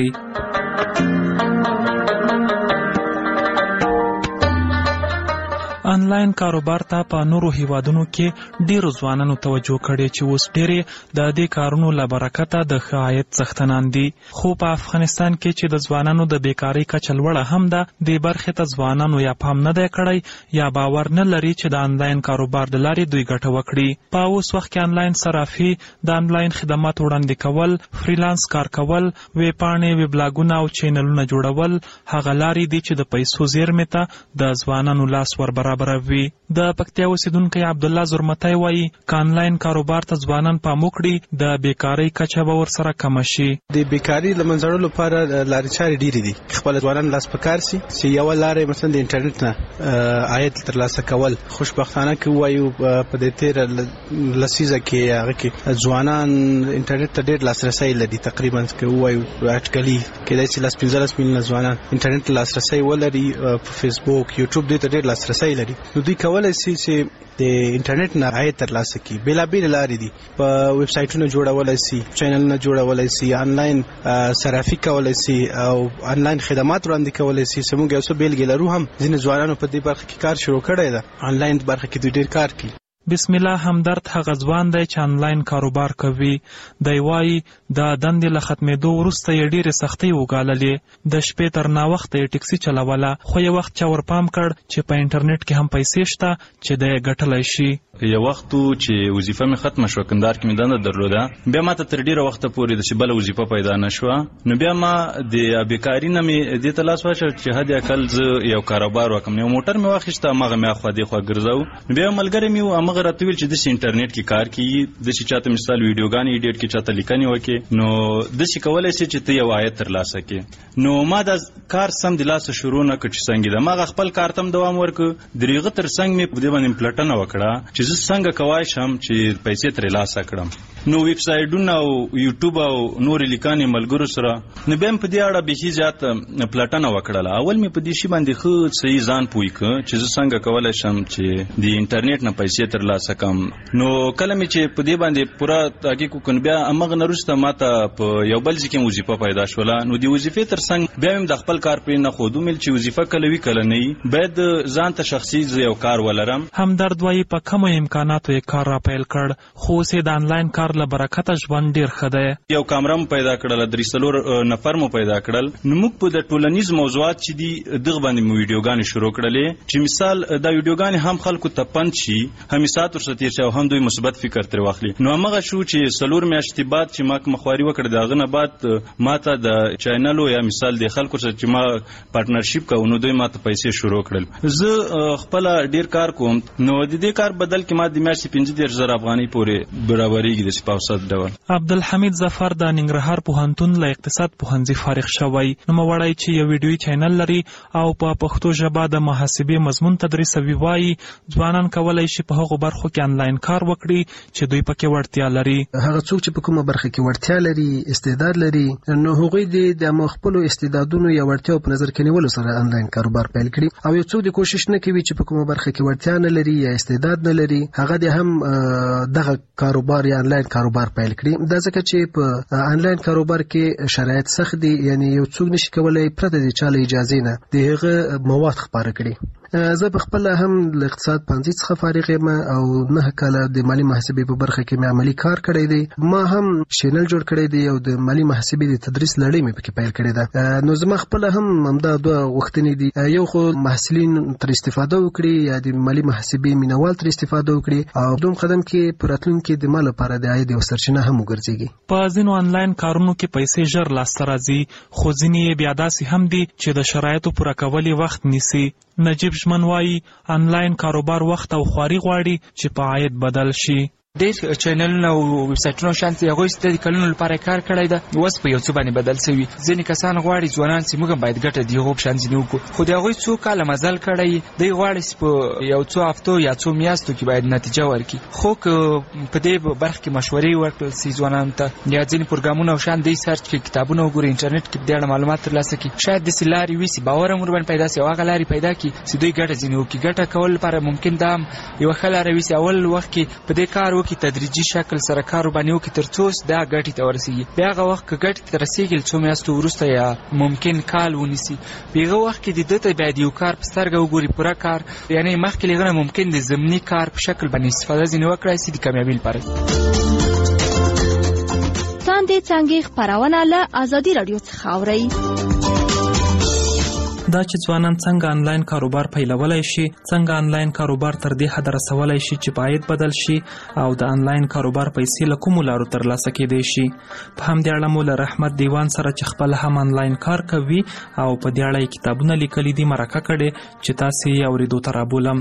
آنلاین کاروبار ته په نورو هیوادونو کې ډیرو ځوانانو توجه کړې چې اوس ډېرې د دې کارونو له برکته د ښه عاید څښتنان دي، خو په افغانستان کې چې د ځوانانو د بیکارۍ کچه لوړه هم ده، دې برخې ته ځوانانو یا پام نه دی کړی یا باور نه لري چې د آنلاین کاروبار د لارې دوی ګټه وکړي. په اوس وخت کې آنلاین صرافي، د آنلاین خدمات وړاندې کول، فریلانس کار کول، ویب پاڼې، ویب لاګونه او چینلونه جوړول هغه لارې دي چې د پیسو زیرمې ته د ځوانانو لاس ور برابروي. د پکتیا اوسیدونکی عبدالله زرمتی وایي که آنلاین کاروبار ته ځوانان پام وکړي د بیکارۍ کچه به ورسره کمه شي. د بیکارۍ له منځه وړلو لپاره لارې چارې ډېرې دي. خپل ځوانان لاس په کار سي چې یوه لاره مثلا د انټرنیټ نه عاید ترلاسه کول. خوشبختانه کې وایو په دې تېره لسیزه کې هغه کې ځوانان انټرنیټ ته ډېر لاسرسی لري. تقریبا کې وایو اټکلي کېدای شي لس پنځلس میلیونه ځوانان انټرنیټ ته لاسرسی ولري. په فیسبوک، یوټیوب دې ته ډېر لاسرسی لري. نو دوی کولای شي چې د انټرنیټ نه عاید ترلاسه کړي. بېلابېلې لارې دي. په ویب سایټونه جوړولی شي، چینلونه جوړولی شي، آنلاین صرافي کولی شي او آنلاین خدمات وړاندې کولی شي. زموږ یو څه بیلګې لرو هم ځینې ځوانانو په دې برخه کې کار شروع کړی ده. آنلاین برخه کې دوی ډېر کار کوي. بسم الله همدرد هغه ځوان دی چې آنلاین کاروبار کوي. دی وایي د دندې له ختمېدو وروسته یې ډېرې سختۍ وګاللې. د شپې تر ناوخته یې ټکسي چلوله، خو یو وخت چا ورپام کړ چې په انټرنیټ کې هم پیسې شته چې دی یې ګټلی شي. یو وخت چې وظیفه مې ختمه شوه، کندهار کې مې دنده درلوده، بیا ما ته تر ډېره وخته پورې داسې بله وظیفه پیدا نه شوه. نو بیا ما د بیکاري نه مې دې ته لاس واچوه چې حد اقل زه یو کاروبار وکړم. یو موټر مې واخیسته، هماغه مې اخوا دېخوا ګرځو. نو بیا یو ملګری مې و، همغه راته ویل چې داسې انټرنیټ کې کار کوي، داسې چاته مثال ویډیوګانې ایډیټ کې، چاته لیکنې وکړي، نو داسې کولی شي چې ته یو عاید ترلاسه کړې. نو ما دا کار سم د لاسه شروع نه کړ چې څنګه ده. ما هغه خپل کار ته هم دوام ورکړ. د هغه تر څنګ مې په دې باندې پلټنه وکړه چې زه څنګه کولی شم چې پیسې ترې لاسه کړم. نو ویب سایټونه او یوټیوب او نورې لیکنې ملګرو سره، نو بیا مې په دې اړه بیخي زیات پلټنه وکړله. اول مې په دې شي باندې ښه صحیح ځان پوه کړ چې زه څنګه کولی شم چې د انټرنیټ نه پیسې ترلاسه کړم. نو کله مې چې په دې باندې پوره تحقیق وکړ، بیا همغه نه وروسته ما ته په یو بل ځای کې وظیفه پیدا شوله. نو د وظیفې تر څنګ بیا مې د خپل کار پرې نه ښود، ومې چې وظیفه کله وي کله نه وي، باید ځان ته شخصي یو کار ولرم. همدرد وایي په کمو امکاناتو یې کار را پیل کړ، خو اوس یې د آنلاین کار له برکته ژوند ډېر ښه دی. یو کامره مو پیدا کړله، درې څلور نفر مو پیدا کړل. نو موږ په د ټولنیز موضوعات چې دي دغه باندې مو ویډیوګانې شروع کړلې چې مثال دا ویډیوګانې هم خلکو ته پند شي، هم ساعت ورسره تېر شي او هم دوی مثبت فکر ترې واخلي. نو همغه شو چې څلور میاشتې بعد چې ما کومه خواري وکړه، د هغه نه بعد ما ته د چینلو یا مثال د خلکو سره چې ما پارټنرشپ کوو، نو دوی ما ته پیسې شروع کړل. زه خپله ډېر کار کوم. نو د دې کار بدل کې ما د میاشتې پنځه دېرش زره افغانۍ پورې برابرېږي داسې په اوسط ډول. عبدالحمید ظفر د ننګرهار پوهنتون له اقتصاد پوهنځي فارغ شوی. نوموړی چې یو ویډیویي چینل لري او په پښتو ژبه د محاسبې مضمون تدریسوي، وایي ځوانان کولی شي په هغو برخو کې آنلاین کار وکړي چې دوی پکې وړتیا لري. هغه څوک چې په کومه برخه کې وړتیا لري، استعداد لري، نو هغوی د خپلو استعدادونو یا وړتیاو په نظر کې نیولو سره آنلاین کاروبار پیل کړي. او یو څوک د کوشش نه کوي چې په کومه برخه کې وړتیا نه لري یا استعداد نه لري، هغه د هم دغه کاروبار یا آنلاین کاروبار پیل کړي. دا ځکه چې په آنلاین کاروبار کې شرایط سخت دي، یعنی یو څوک نشي کولای پرته د چا له اجازې نه د هغه مواد خپاره کړي. زه په خپل هم له اقتصاد پوهنځي څخه فارغ یم او نه کاله د مالي محاسبې په برخه کې مې عملي کار کړی دی. ما هم چینل جوړ کړی دی او د مالي محاسبې د تدریس لړۍ مې پکې پیل کړې ده. نو زما خپل هم همدا دوه غوښتنې دي، یو خو محصلین تر استفاده وکړي یا د مالي محاسبې مینوال تر استفاده وکړي، او دوم قدم کې په راتلونکي کې د ما لپاره د عاید یو سرچینه هم وګرځېږي. په ځینو آنلاین کارونو کې پیسې ژر لاسته راځي، خو ځینې یې بیا داسې هم دي چې د شرایطو پوره کول یې وخت نیسي. نجیب ژمن وایي آنلاین کاروبار وخت او خواري غواړي چې په عاید بدل شي. ډېر چینلونه او ویب سایټونه شانتي هغوی چې د کلونو لپاره کار کړی ده، اوس په یو څه باندې بدل شوي. ځینې کسان غواړي ځوانان چې موږ هم باید ګټه د هغو په شان ځینې وکړو، خو د هغوی څو کاله مزل کړی، دوی غواړي چې په یو څو هفتو یا څو میاشتو کې باید نتیجه ورکړي. خو که په دې برخه کې مشورې ورکړل شي ځوانانو ته، یا ځینې پروګرامونه او شان دی سرچ کړي، کتابونه وګوري، انټرنیټ کې په دې اړه معلومات ترلاسه کړي، شاید داسې لارې وسي، باور هم ورباندې پیدا شي او هغه لارې پیدا کړي چې دوی ګټه ځینې وکړي. ګټه کول لپاره ممکن دا هم یوه ښه لاره وسي، اول وخت کې په دې کار وکړي وکړي تدریجي شکل سره کار باندې وکړي تر څو دا ګټې ته ورسیږي. بیا هغه وخت که ګټې ته رسیږي څو میاشتو وروسته یا ممکن کال ونیسي، بیا وخت کې د ده ته بیا د یو کار په سترګه وګوري پوره کار، یعنې مخکې له هغه نه ممکن د ضمني کار په شکل باندې استفاده ځینې وکړای شي د کامیابۍ لپاره. تاندې څانګې خپرونه له ازادي راډیو څخه اورئ. دا چې ځوانان څنګه آنلاین کاروبار پیلولای شي، څنګه آنلاین کاروبار تر دې حد رسولای شي چې عاید بدل شي او د آنلاین کاروبار پیسې له کومو لارو ترلاسه کېدای شي. په همدې اړه مو له رحمت دیوان سره چې خپل هم آنلاین کار کوي او په دې اړه یې کتابونه لیکلي دي مرکه کړې چې تاسې یې اورېدو ته رابولم.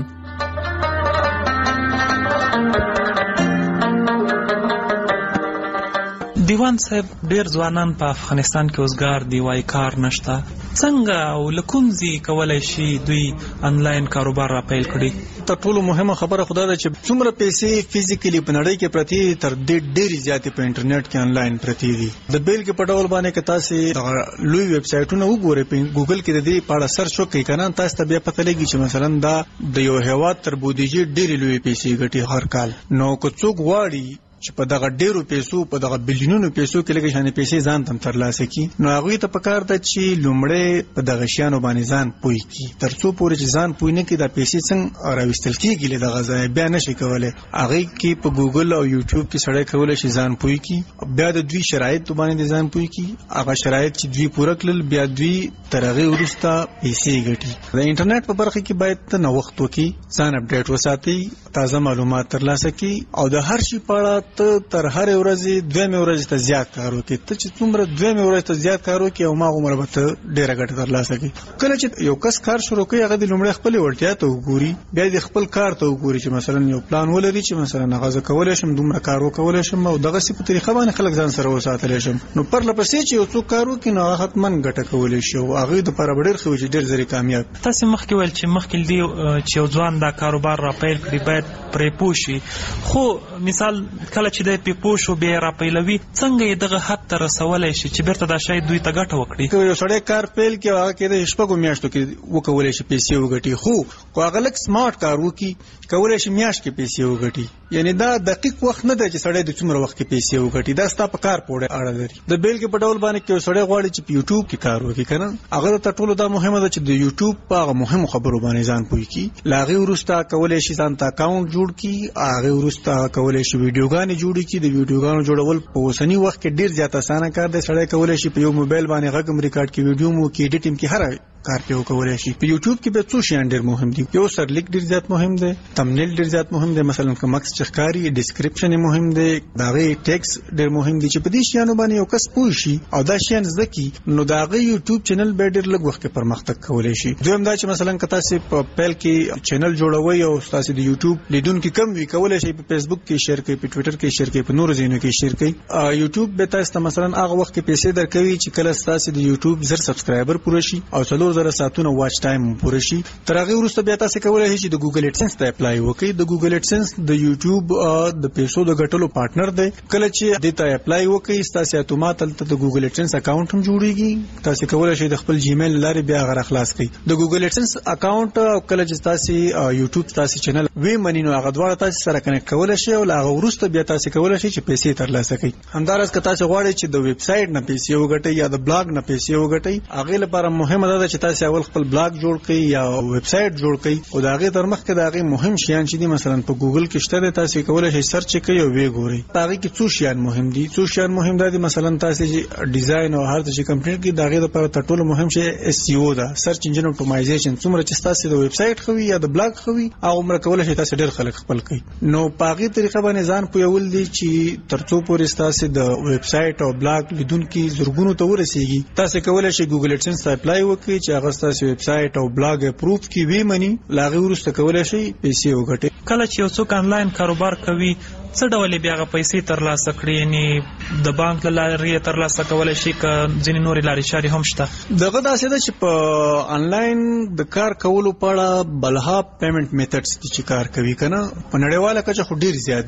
دیوان صاحب، ډیر ځوانان په افغانستان کې اوسګار دی، وای کار نشته. څنګه او له کوم ځای کولی شي دوی آنلاین کاروبار را پیل کړي؟ تر ټولو مهمه خبره خدا ده چې څومره پیسې فزیکلی په نړۍ کې پرتی تر دې ډېرې زیاتې په انټرنیټ کې آنلاین پرتی دي. د بیلګې په ډول باندې که تاسې لوی ویب سایټونه وګورئ په ګوګل کې د دې په اړه سرچ وکړئ کنه، تاسو ته بیا پته لګي چې مثلا دا د یو هیواد تر بودیجې ډېرې لوی پیسې ګټي هر کال. نو که څوک غواړي چې په دغه ډیرو پیسو په دغه بلیونونو پیسو کې لکه شانې پیسې ځان تم ترلاسه کی، نو هغه ته پکار ده چې لومړی په دغه شیانو باندې ځان پوي کی، ترڅو پورې چې ځان پوي نه کی دا پیسې څنګه راوستل کیږي له دغه ځای بیا نشي کولای. هغه کې په ګوګل او یوټیوب کې سړی کولای شي ځان پوي کی، بیا د دوی شرایط باندې ځان پوي کی، هغه شرایط چې دوی پوره کړل بیا دوی تر هغه وروسته پیسې ګټي. د انټرنیټ په برخه کې باید ته نو وخت وکي، ځان اپډیټ وساتي، تازه معلومات ترلاسه کی او د هر شي په اړه ته تر هر ورځې دوه ورځې ته زیات کار وکړي. ته چې څومره دوه ورځې ته زیات کار وکړي او ما عمر به ته ډیره ګټه ترلاسه کړي. کله چې یو کس کار شروع کوي هغه د لومړی خپل وړتیا ته وګوري، بیا د خپل کار ته وګوري چې مثلا یو پلان ولري چې مثلا هغه زه کولی شم دومره کار وکولی شم او دغه سی په طریقه باندې خلک ځان سره وساتلی شم. نو پرله پسې چې یو څوک کار وکړي نو هغه حتما ګټه کولی شي او هغه د لپاره ډېر ښه وي چې ډېر زر کامیاب. تاسې مخکې ویل چې مخکې دی چې یو ځوان دا کاروبار را پیل کړي باید پرې پوه شي، خو مثال کله چې دی پرې پوه شو بیا را پیلوي، څنګه یې دغه حد ته رسولی شي چې بیرته دا شاید دوی ته ګټه وکړي؟ که یو سړی کار پیل کړي هغه کې د شپږو میاشتو کې وکولی شي پیسې وګټي، خو که هغه لږ سمارټ کار وکړي کولی شي میاشت کې پیسې وګټي. یعنی دا دقیق وخت نه دی چې سړی د څومره وخت کې پیسې وګټي، دا ستا په کار پورې اړه لري. د بیلګې په ډول باندې کې یو سړی غواړي چې په یوټیوب کې کار وکړي کنه، هغه ته ټولو دا مهمه ده چې د یوټیوب په هغه مهمو خبرو باندې ځان پوي کی. له هغې وروسته کولی شي ځان ته اکاونټ جوړ کړي، هغې وروسته کولی شي ویډیوګانې جوړې کړي. د ویډیوګانو جوړول په اوسني وخت کې ډیر زیات اسانه کار دی. سړی کولی شي په یو موبایل باندې غږ هم ریکارډ کړي، ویډیو مو کې ایډیټ هم کړي، هر کار په کولی شي. په یوټیوب کې به څو شیان ډیر مهم دي. یو سرلیک ډیر زیات مهم دی، تمنیل ډیر زیات مهم دی، مثلا کوم مکس چخکاری ډیسکرپشن مهم دی، داغه ټیکس ډیر مهم دی. چې په دې شیانو باندې یو کس پوه شي او دا شیان زده کړي نو داغه یوټیوب چینل به ډیر لږ وخت کې پرمختګ کولی شي. دویم دا چې مثلا که تاسو په پیل کې چینل جوړوي او تاسو د یوټیوب لیدونکو کم وي کولی شي په فیسبوک کې شیر کړئ، په ټوئیټر کې شیر کړئ، په نورو ځایونو کې شیر کړئ. یوټیوب به تاسو ته مثلا هغه وخت کې پیسې درکوي چې کله تاسو د یوټیوب زر سبسکرایبر پوره شي او څلور زره ساعتونه واچ ټایم پوره شي. تر هغه وروسته بیا تاسو کولی شئ چې د ګوګل ایډسنس ته اپلای وکړئ. د ګوګل ایډسنس د یوټیوب د پیسو د ګټلو پارټنر دی. کله چې دې ته اپلای وکړئ تاسو اتومات ته د ګوګل ایډسنس اکاونټ هم جوړیږي. تاسو کولی شئ د خپل جیمیل لارې بیا غره خلاص کړئ. د ګوګل ایډسنس اکاونټ کله چې تاسو یوټیوب تاسو چینل وی منی نو هغه دواړه تاسو سره کنیکټ کولی شئ او هغه وروسته بیا تاسو کولی شئ چې پیسې ترلاسه کړئ. همدارس که تاسو غواړئ چې د ویب سایټ نه پیسې وګټئ یا د بلاګ نه پیسې وګټئ، هغه لپاره مهمه ده چې تاسو اول خپل بلاګ جوړ کړئ یا ویب سایټ جوړ کړئ او دا غي تر مخکې دا غي مهم شیان چې دي مثلا په ګوګل کې شته تاسو کولی شئ سرچ کړئ او وی ګورئ. هغه کې څو شیان مهم دي. څو شیان مهم دي مثلا تاسو چې ډیزاین او هر څه کمپلیټ کړئ دا غي لپاره ټولو مهم شی اس ای او دا سرچ انجن اپټیمایزیشن. څومره چې تاسو د ویب سایټ خوي یا د بلاګ خوي هغه عمر کولی شئ تاسو ډېر خلک خپل کړئ. نو په هغه طریقه باندې ځان پویول دي چې ترڅو پورې تاسو د ویب سایټ او بلاګ لیدونکو زرګونو ته ورسیږي. تاسو کولی شئ ګوګل ایډسنس ته اپلای وکړئ چې هغه تاسو ویب سایټ او بلاګ اپروف کی وی منی لاغه ورسته کولی شئ پیسې وګټئ. کله چې یو څوک آنلاین کاروبار کوي څه ډول بیا غو پیسې ترلاسه کړي؟ یعنی د بانک لارې ترلاسه کولای شي که ځینې نورې لارې چارې هم شته؟ دغه داسې ده چې په آنلاین د کار کولو په اړه بلها پیمنٹ میتھډز چې کار کوي کنه په نړیواله کچه خو ډیر زیات دي.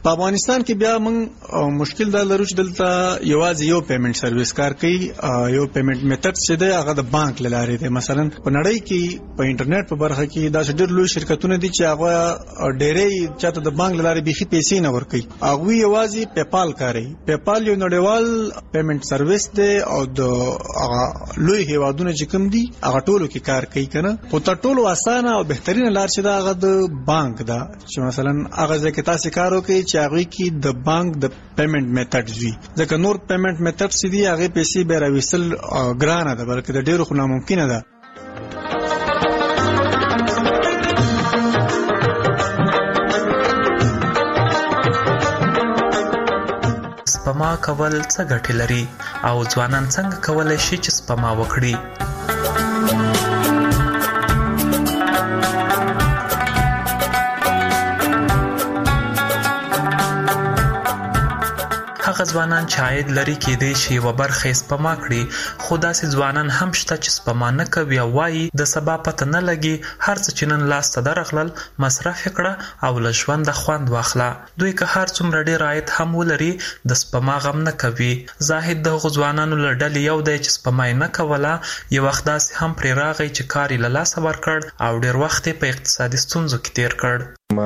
په افغانستان کې بیا موږ مشکل دا لرو چې دلته یوازې یو پیمنٹ سرویس کار کوي. یو پیمنٹ میتھډ چې دی هغه د بانک لاره دی. مثلا په نړۍ کې په انټرنیټ په برخه کې دا ډېر لوی شرکتونه دي چې هغه ډېرې چاته د بانک لاره بيخي پیسې نه ورکوي. هغه یوازې پیپال کاروي. پیپال یو نړیوال پیمنٹ سرویس دی او د لوی هیوادونو چې کوم دي هغه ټولو کې کار کوي کنه. خو تر ټولو اسانه او بهترینه لار چې دا هغه د بانک ده چې مثلا هغه ځکه تاسو کار وکړي چې هغه کې د بانک د پیمنٹ میتھډ وي. ځکه نور پیمنٹ میتھډ چې دي هغه پیسې به راوېستل ګرانه ده بلکې د ډېرو خو ناممکنه ده. سپما کول څه ګټې لري او ځوانان څنګه کولای شي چې سپما وکړي؟ هغه ځوانان چې عاید لري کېدای شي یوه برخه یې سپما کړي، خو داسې ځوانان هم شته چې سپما نه کوي او وایي د سبا پته نه لګي، هر څه چې نن لاس ته درغلل مصرف یې کړه او له ژونده خوند واخله. دوی که هر څومره ډېر عاید هم ولري د سپما غم نه کوي. زاهد د هغو ځوانانو له ډلې یو دی چې سپما یې نه کوله، یو وخت داسې هم پرې راغی چې کار یې له لاسه ورکړ او ډېر وخت یې په اقتصادي ستونزو کې تیر کړ. ما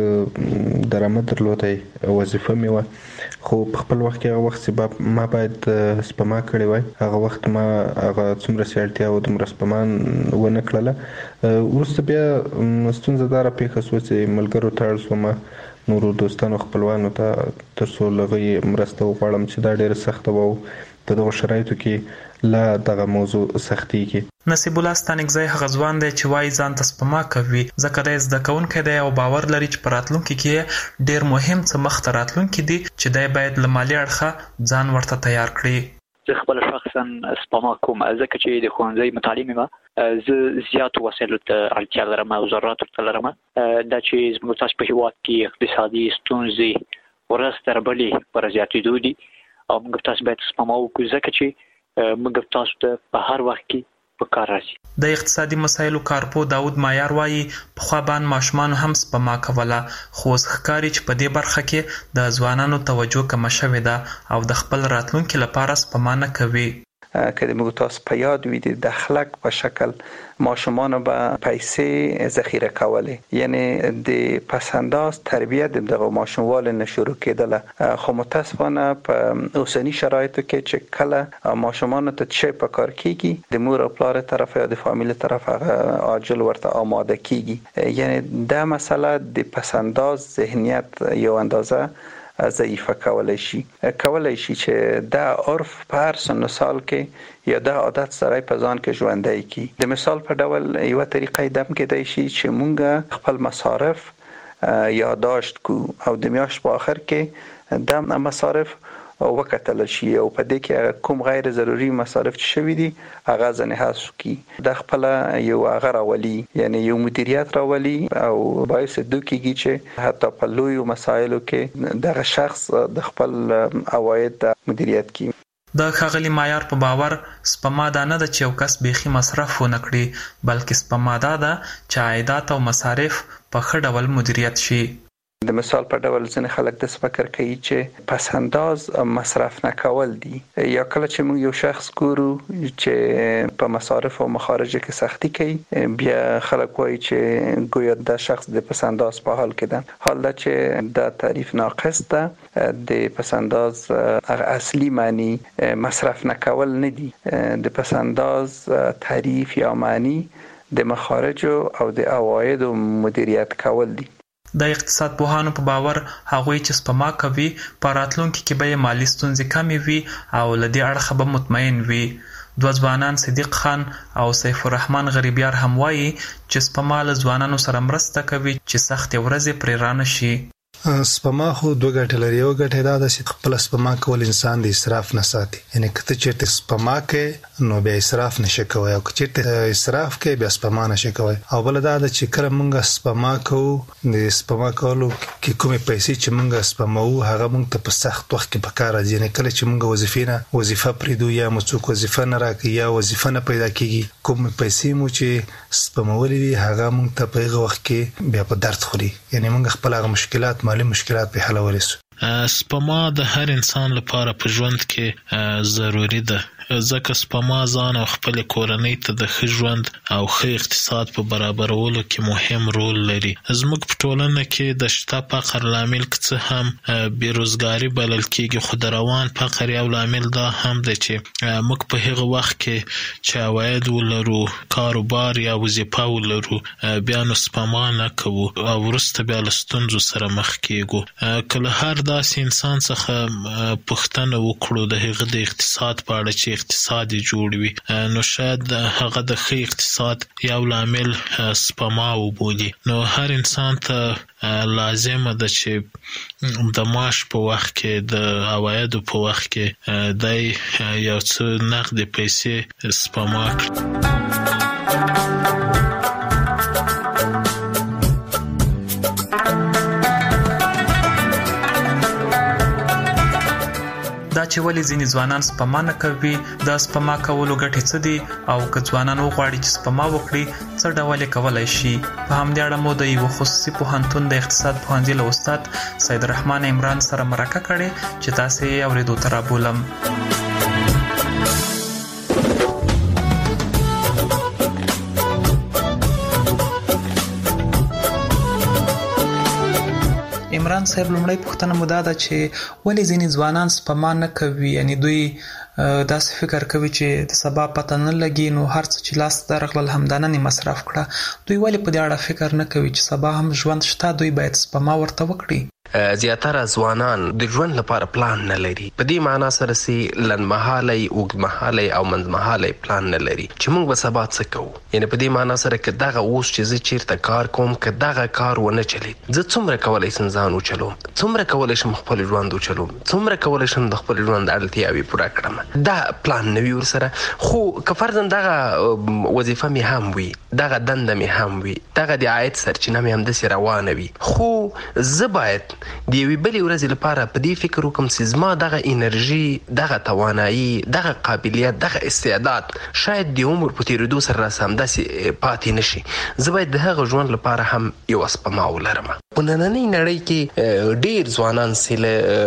درآمد درلودی، وظیفه مې وه، خو په خپل وخت کې هغه وخت چې ما باید سپما کړې وای، هغه وخت ما هغه څومره چې اړتیا وه دومره سپما ونه کړله. وروسته بیا ستونزه دا راپېښه شوه چې ملګرو ته اړ شوم، نورو دوستانو خپلوانو ته، تر څو له هغوی مرسته وغواړم چې دا ډېره سخته وه او په دغو شرایطو کې لا دغه موضوع سختېږي. نصیب الله ستانکزی هغه ځوان دی چې وایي ځان ته سپما کوي ځکه دی زده کوونکی دی او باور لري چې په راتلونکي کې ډېر مهم څه مخته راتلونکي دي چې دی باید له مالي اړخه ځان ورته تیار کړي. زه خپل شخصا سپما کوم ځکه چې د ښوونځي متعلم یم. زه زیاتو وسایلو ته اړتیا لرم او ضروراتو ته لرم. دا چې زموږ تاسو په هېواد کې اقتصادي ستونزې ورځ تر بلې پر زیاتېدو دي او موږ تاسو باید سپما وکړو ځکه چې موږ تاسو ته په هر وخت کې په کار راځي. د اقتصادي مسایلو کارپو داود مایار وایي پخوا باندې ماشومانو هم سپما کوله، خو اوس ښکاري چې په دې برخه کې د ځوانانو توجه کمه شوې ده او د خپل راتلونکي لپاره سپما نه کوي. که د موږ تاسو په یاد وي د دخلک په شکل ماشومانو به پیسې ذخیره کولې، یعنی د پسنداز تربیت دغه ماشوموالو نه شروع کېدله. خو متاسفانه په اوسني شرایطو کې چې کله ماشومانو ته څه په کار کېږي د مور او پلار طرف یا د فامیل طرف هغه عاجل ورته آماده کېږي. یعنی دا مسله د پسنداز ذهنیت یو اندازه ضعیفه کولای شي کولای شي چې دا عرف په هر سن و سال کې یا دا عادت سره په ځان کې ژوندی کی. د مثال په ډول یو طریقې دم کېدای شي چې مونږ خپل مصارف یادداشت کو او د میاشت په آخر کې د مصارف وکتل شي او په دې کې کوم غیر ضروري مصارف چې شوي دي هغه ځنې حذف کی. د خپل یو هغه راولي، یعنی یو مدیریت راولي او باعث دوی کېږي چې حتی په لویو مسایلو کې دغه شخص د خپل عواید مدیریت کوي. د ښاغلي مایار په باور سپما دا نه ده چې یو کس بیخي مصرف ونه کړي، بلکې سپما دا ده چې عایدات او مصارف په ښه ډول مدیریت شي. د مثال په ډول ځینې خلک داسې فکر کوي چې پسنداز مصرف نه کول دي، یا کله چې موږ یو شخص ګورو چې په مصارف او مخارجو کې سختی کوي بیا خلک وایي چې ګویا دا شخص د پسنداز په حال کې ده. حال دا چې دا تعریف ناقص ده. د پسنداز اصلي معنی مصرف نه کول نه دي. د پسنداز تعریف یا معنی د مخارجو او د عوایدو مدیریت کول دي. د اقتصاد پوهانو په باور هغوی چې سپما کوي په راتلونکي کې به یې مالي ستونزې کمې وي او له دې اړخه به مطمئن وي. دوه ځوانان صدیق خان او سیف الرحمن غریبیار هم وایي چې سپما له ځوانانو سره مرسته کوي چې سختې ورځې پرې رانه شي. سپما خو دوه ګټې لري. یو ګټه دا ده چې خپل سپما کول انسان د اسراف نه ساتي، یعنی که ته چېرته سپما کوې نو بیا اسراف نشي کوی او که چېرته اسراف کوې بیا سپما نشي کوی. او بله دا ده چې کله موږ سپما کوو د سپما کولو کې کومې پیسې چې موږ سپموو هغه موږ ته په سخت وخت کې په کار راځي. یعنی کله چې موږ وظیفې نه وظیفه پرېږدو یا مو څوک وظیفه نه راکوي یا وظیفه نه پیدا کېږي کوم پیسې مو چې سپمولې دي هغه مونږ ته په هغه وخت کې بیا په درد خوري، یعنی مونږ خپل هغه مشکلات مالی مشکلات په حلولای شو. سپما د هر انسان لپاره په ژوند کې ضروری ده، ځکه سپما ځان او خپل کورنۍ ته د ښه ژوند او ښه اقتصاد په برابرولو کې مهم رول لري. زموږ په ټولنه کې د شته فقر لامل که څه هم بیروزګاري بلل کېږي، خو د روان فقر یو لامل دا هم دی چې موږ په هغه وخت کې چې عواید ولرو، کاروبار یا وظیفه ولرو، بیا نو سپما نه کوو او وروسته بیا له ستونزو سره مخ کېږو. که له هر داسې انسان څخه پوښتنه وکړو د هغه د اقتصاد په اړه چې اقتصاد یې جوړ وي، نو شاید هغه د ښه اقتصاد یو لامل سپما وبولي. نو هر انسان ته لازمه ده چې د معاش په وخت کې، د عوایدو په وخت کې دی یو څه نقدې پیسې سپما کړي. دا چې ولې ځینې ځوانان سپما نه کوي، دا سپما کولو ګټې څه دي، او که ځوانان وغواړي چې سپما وکړي څه ډول یې کولی شي. په همدې اړه مو د یوه خصوصي پوهنتون د اقتصاد پوهنځي له استاد سید رحمان عمران سره مرکه کړې چې تاسې یې اورېدو ته رابولم. عمران صاحب، لومړی پوښتنه مو دا ده چې ولې ځینې ځوانان سپما نه کوي، یعنی دوی داسې فکر کوي چې د سبا پته نه لګي، نو هر څه چې لاس ته راغلل همدا نن یې مصرف کړه. دوی ولې په دې اړه فکر نه کوي چې سبا هم ژوند شته، دوی باید سپما ورته وکړي؟ زیاتره ځوانان د ژوند لپاره پلان نه لري، په دې معنا سره چې لنډمهالی، اوږدمهالی او منځمهالی پلان نه لري چې موږ به سبا څه کوو. یعنې په دې معنا سره که دغه اوس چې زه چیرته کار کوم، که دغه کار ونه چلید، زه څومره کولی شم ځان وچلوم، څومره کولی شم خپل ژوند وچلوم، څومره کولی شم د خپل ژوند اړتیاوې پوره کړم. دا پلان نه وي ورسره. خو که فرضاً دغه وظیفه مې هم وي، دغه دنده مې هم وي، دغه د عاید سرچینه مې همداسې روانه وي، خو زه باید د یوې بلې ورځې لپاره په دې فکر وکړم چې زما دغه انرژي، دغه توانایي، دغه قابلیت، دغه استعداد شاید د عمر په تېرېدو سره راسه همداسې پاتې نه شي. زه باید د هغه ژوند لپاره هم یوه سپما ولرم. په نننۍ نړۍ کې ډېر ځوانان چې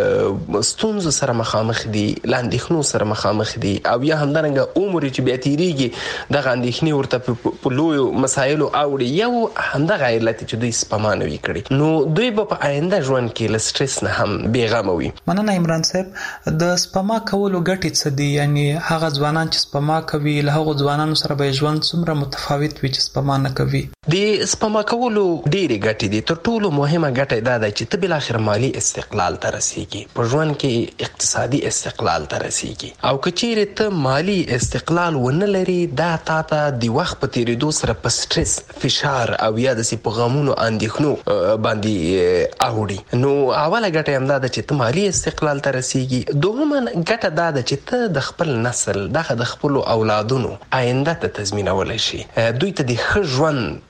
له ستونزو سره مخامخ دي، له اندېښنو سره مخامخ دي، او یا همدارنګه عمر چې بیا تېرېږي، دغه اندېښنې ورته په لویو مسایلو اوړي. یو همدغه علت چې دوی سپما نه وي کړې، نو دوی به په آینده ژوند کې له سټرس نه هم بېغمه وي. مننه عمران صاحب. د سپما کولو ګټې څه دي؟ یعنی هغه ځوانان چې سپما کوي له هغو ځوانانو سره به ژوند څومره متفاوت وي چې سپما نه کوي؟ د سپما کولو ډېرې ګټې دي. تر ټولو مهمه ګټه دا ده چې ته بالاخره مالي استقلال ته رسېږي، په ژوند کې اقتصادي استقلال ته رسېږي. او که چیرې ته مالي استقلال ونه لري، دا تا ته د وخت په تېرېدو سره په سټرس، فشار او یا داسې په غمونو، اندېښنو باندې اوړي. نو اوله ګټه هم دا ده چې ته مالي استقلال ته رسېږي. دوهمه ګټه دا ده چې ته د خپل نسل، دغه د خپلو اولادونو آینده ته تضمینولی شي، دوی ته د ښه ژوند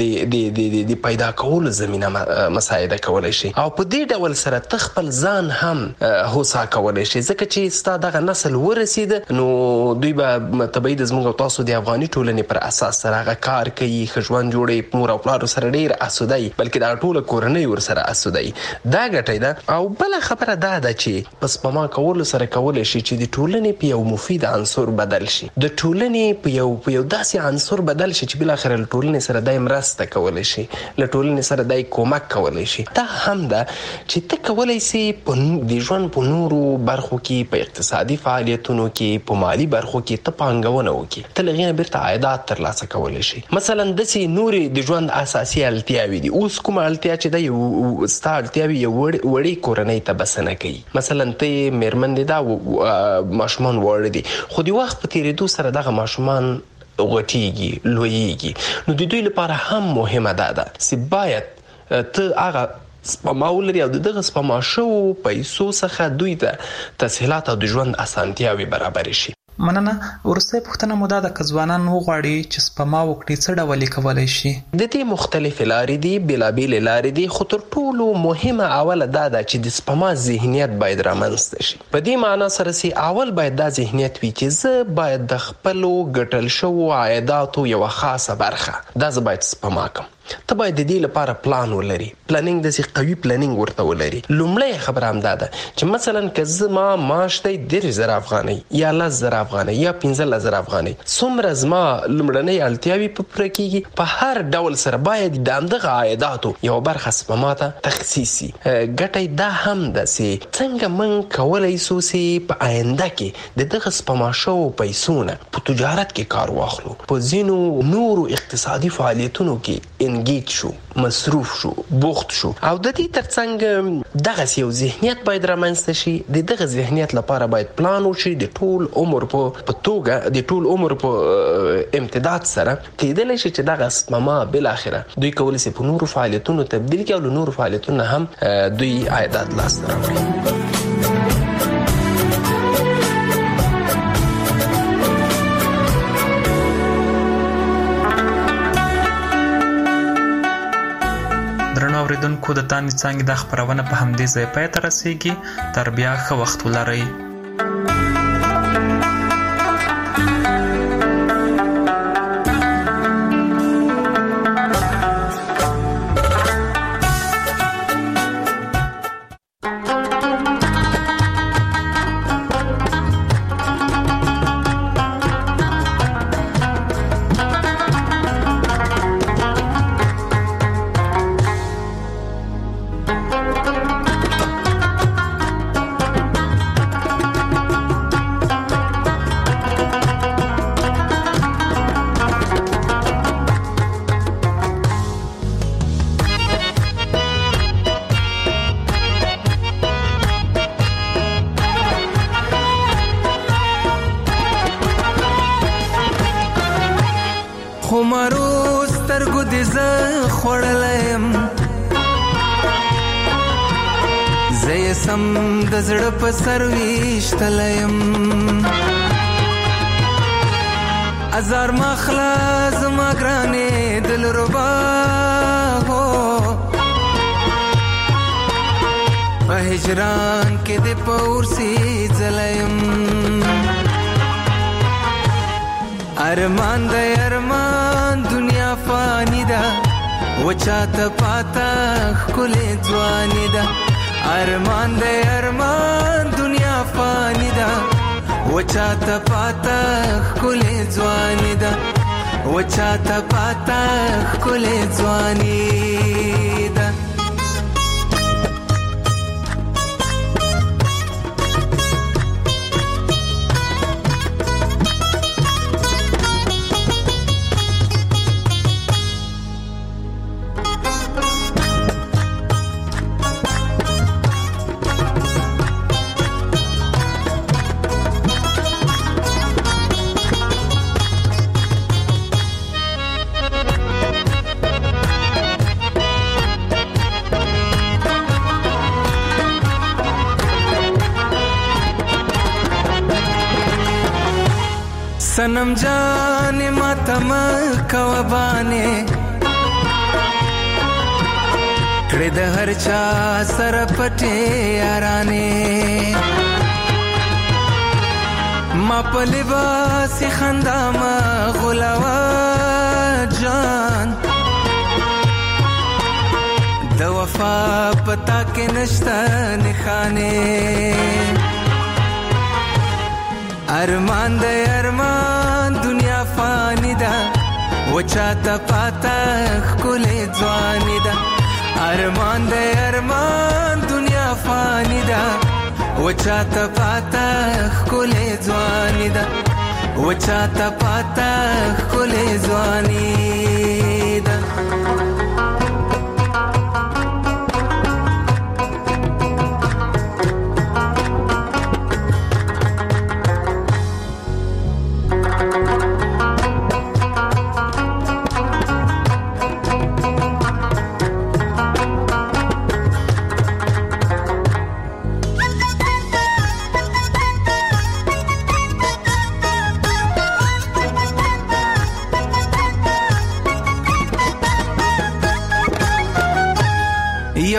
د پیدا کولو زمینه مساعده کولی شي. او په دې ډول سره ته خپل ځان هم هوسا کولی شي، ځکه چې ستا دغه نسل ورسېده، نو دوی به طبیعي د زموږ او تاسو د افغاني ټولنې پر اساس سره هغه کار کوي، ښه ژوند جوړوي، مور او پلارو سره ډېر اسوده وي، بلکې دغه ټوله کورنۍ ورسره اسوده وي. دا ګټه ده. او بله خبره دا ده چې په سپما کولو سره کولی شي چې د ټولنې په یو مفید عنصر بدل شي، د ټولنې په یو په یو داسې عنصر بدل شي چې بالاخره له ټولنې سره دای مرسته کولی شي، له ټولنې سره دای کومک کولی شي. دا هم ده چې ته کولی شي د ژوند په نورو برخو کې، په اقتصادي فعالیتونو کې، په مالي برخو کې ته پانګونه وکړي، ته له هغې نه بیرته عایدات ترلاسه کولی شي. مثلا داسې نورې د ژوند اساسي اړتیاوې دي. اوس کومه اړتیا چې ده، یو ستا اړتیاوې یو وړې کورنۍ ته بسنه کوي. مثلا ته مېرمن دې دا ماشومان واړه دي، خو د وخت په تېرېدو سره دغه ماشومان غټېږي، لویېږي. نو د دوی لپاره هم مهمه دا ده چې باید ته هغه سپما ولري او د دغه سپما شوو پیسو څخه دوی ته تسهیلات او د ژوند اسانتیاوې برابرې شي. مننه. ورسته پوښتنه مو دا د ځوانان وغواړي چې سپما وکړي څه ډول کولای شي؟ د دې مختلف لارې دي، بېلابېل لارې دي، خو تر ټولو مهمه اوله دا ده چې د سپما ذهنیت باید رامنځته شي. په دې معنا سره چې اول باید دا ذهنیت وي چې زه باید د خپلو ګټل شوو عایداتو یوه خاصه برخه دا زه باید سپما کړم. ته باید د دې لپاره پلان ولري. پلانینګ داسې قوي پلانینګ ورته ولري. لومړی خبره همدا ده چې مثلا که زما معاش دی دېرش زره افغانۍ یا لس زره افغانۍ یا پنځلس زره افغانۍ، څومره زما لومړنۍ اړتیاوې په پوره کېږي، په هر ډول سره باید د همدغه عایداتو یوه برخه سپما ته تخصیص شي. ګټه دا هم ده چې څنګه موږ کولی سو چې په آینده کې د دغه سپما شوو پیسو نه په تجارت کې کار واخلو، په ځینو نورو اقتصادي فعالیتونو کې انګیج شو، مصروف شو، بوخت شو. او د دې ترڅنګ دغه یو ذهنیت باید رامنځته شي. د دغه ذهنیت لپاره باید پلان وشي د ټول عمر په توګه، د ټول عمر په امتداد سره کېدلی شي چې دغه سپما بالاخره دوی کولی شي په نورو فعالیتونو تبدیل کړي او له نورو فعالیتونو هم دوی عایدات لاسته راوړي. درنو اوریدونکو، د تانې څانګې دا خپرونه په همدې ځای پای ته رسیږي. تر بیا ښه وخت ولرئ. زړه په سر ویشتلیم ازار مخلا زما ګرانې دل ربا هو په هجران کې د پورسي ځلیم ارمان د ارمان دنیا فانی ده وچاته پاتا خلې ځواني ده ارمان د ارمان دنیا فانی ده وچاته پاتا خلې ځواني ده وچاته پاتا خلې ځواني ده सनम जाने मातम कवबाने कड़े द हर चा सर पटे याराने मा पलिबास खंदा मा गुलावा जान द वफा पता के नश्ता निखाने ارمان د ارمان دنیا فانی ده وچاته پاتا خلې ځواني ده ارمان د ارمان دنیا فانی ده وچاته پاتا خلې ځواني ده وچاته پاتا خلې ځواني ده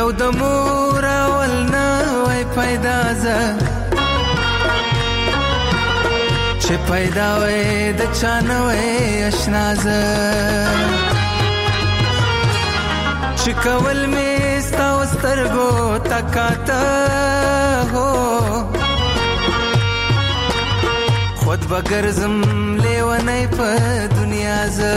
یو د مور اول نه وای پیدا زه چې پیدا وای د چا نه وای اشنا زه چې کول مې ستا سترګو تکاته هو خود بګرزم لیونی په دنیا زه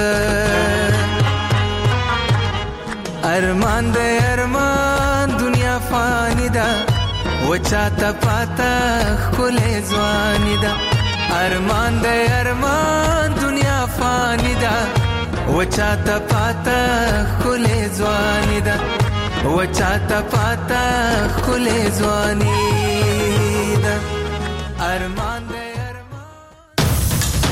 ارمان د ارمان دنیا فانی ده وچاته پاته ښکلې ځواني ده ارمان د ارمان دنیا فانی ده وچاته پاته ښکلې ځواني ده وچاته پاته ښکلې ځواني ده ارمان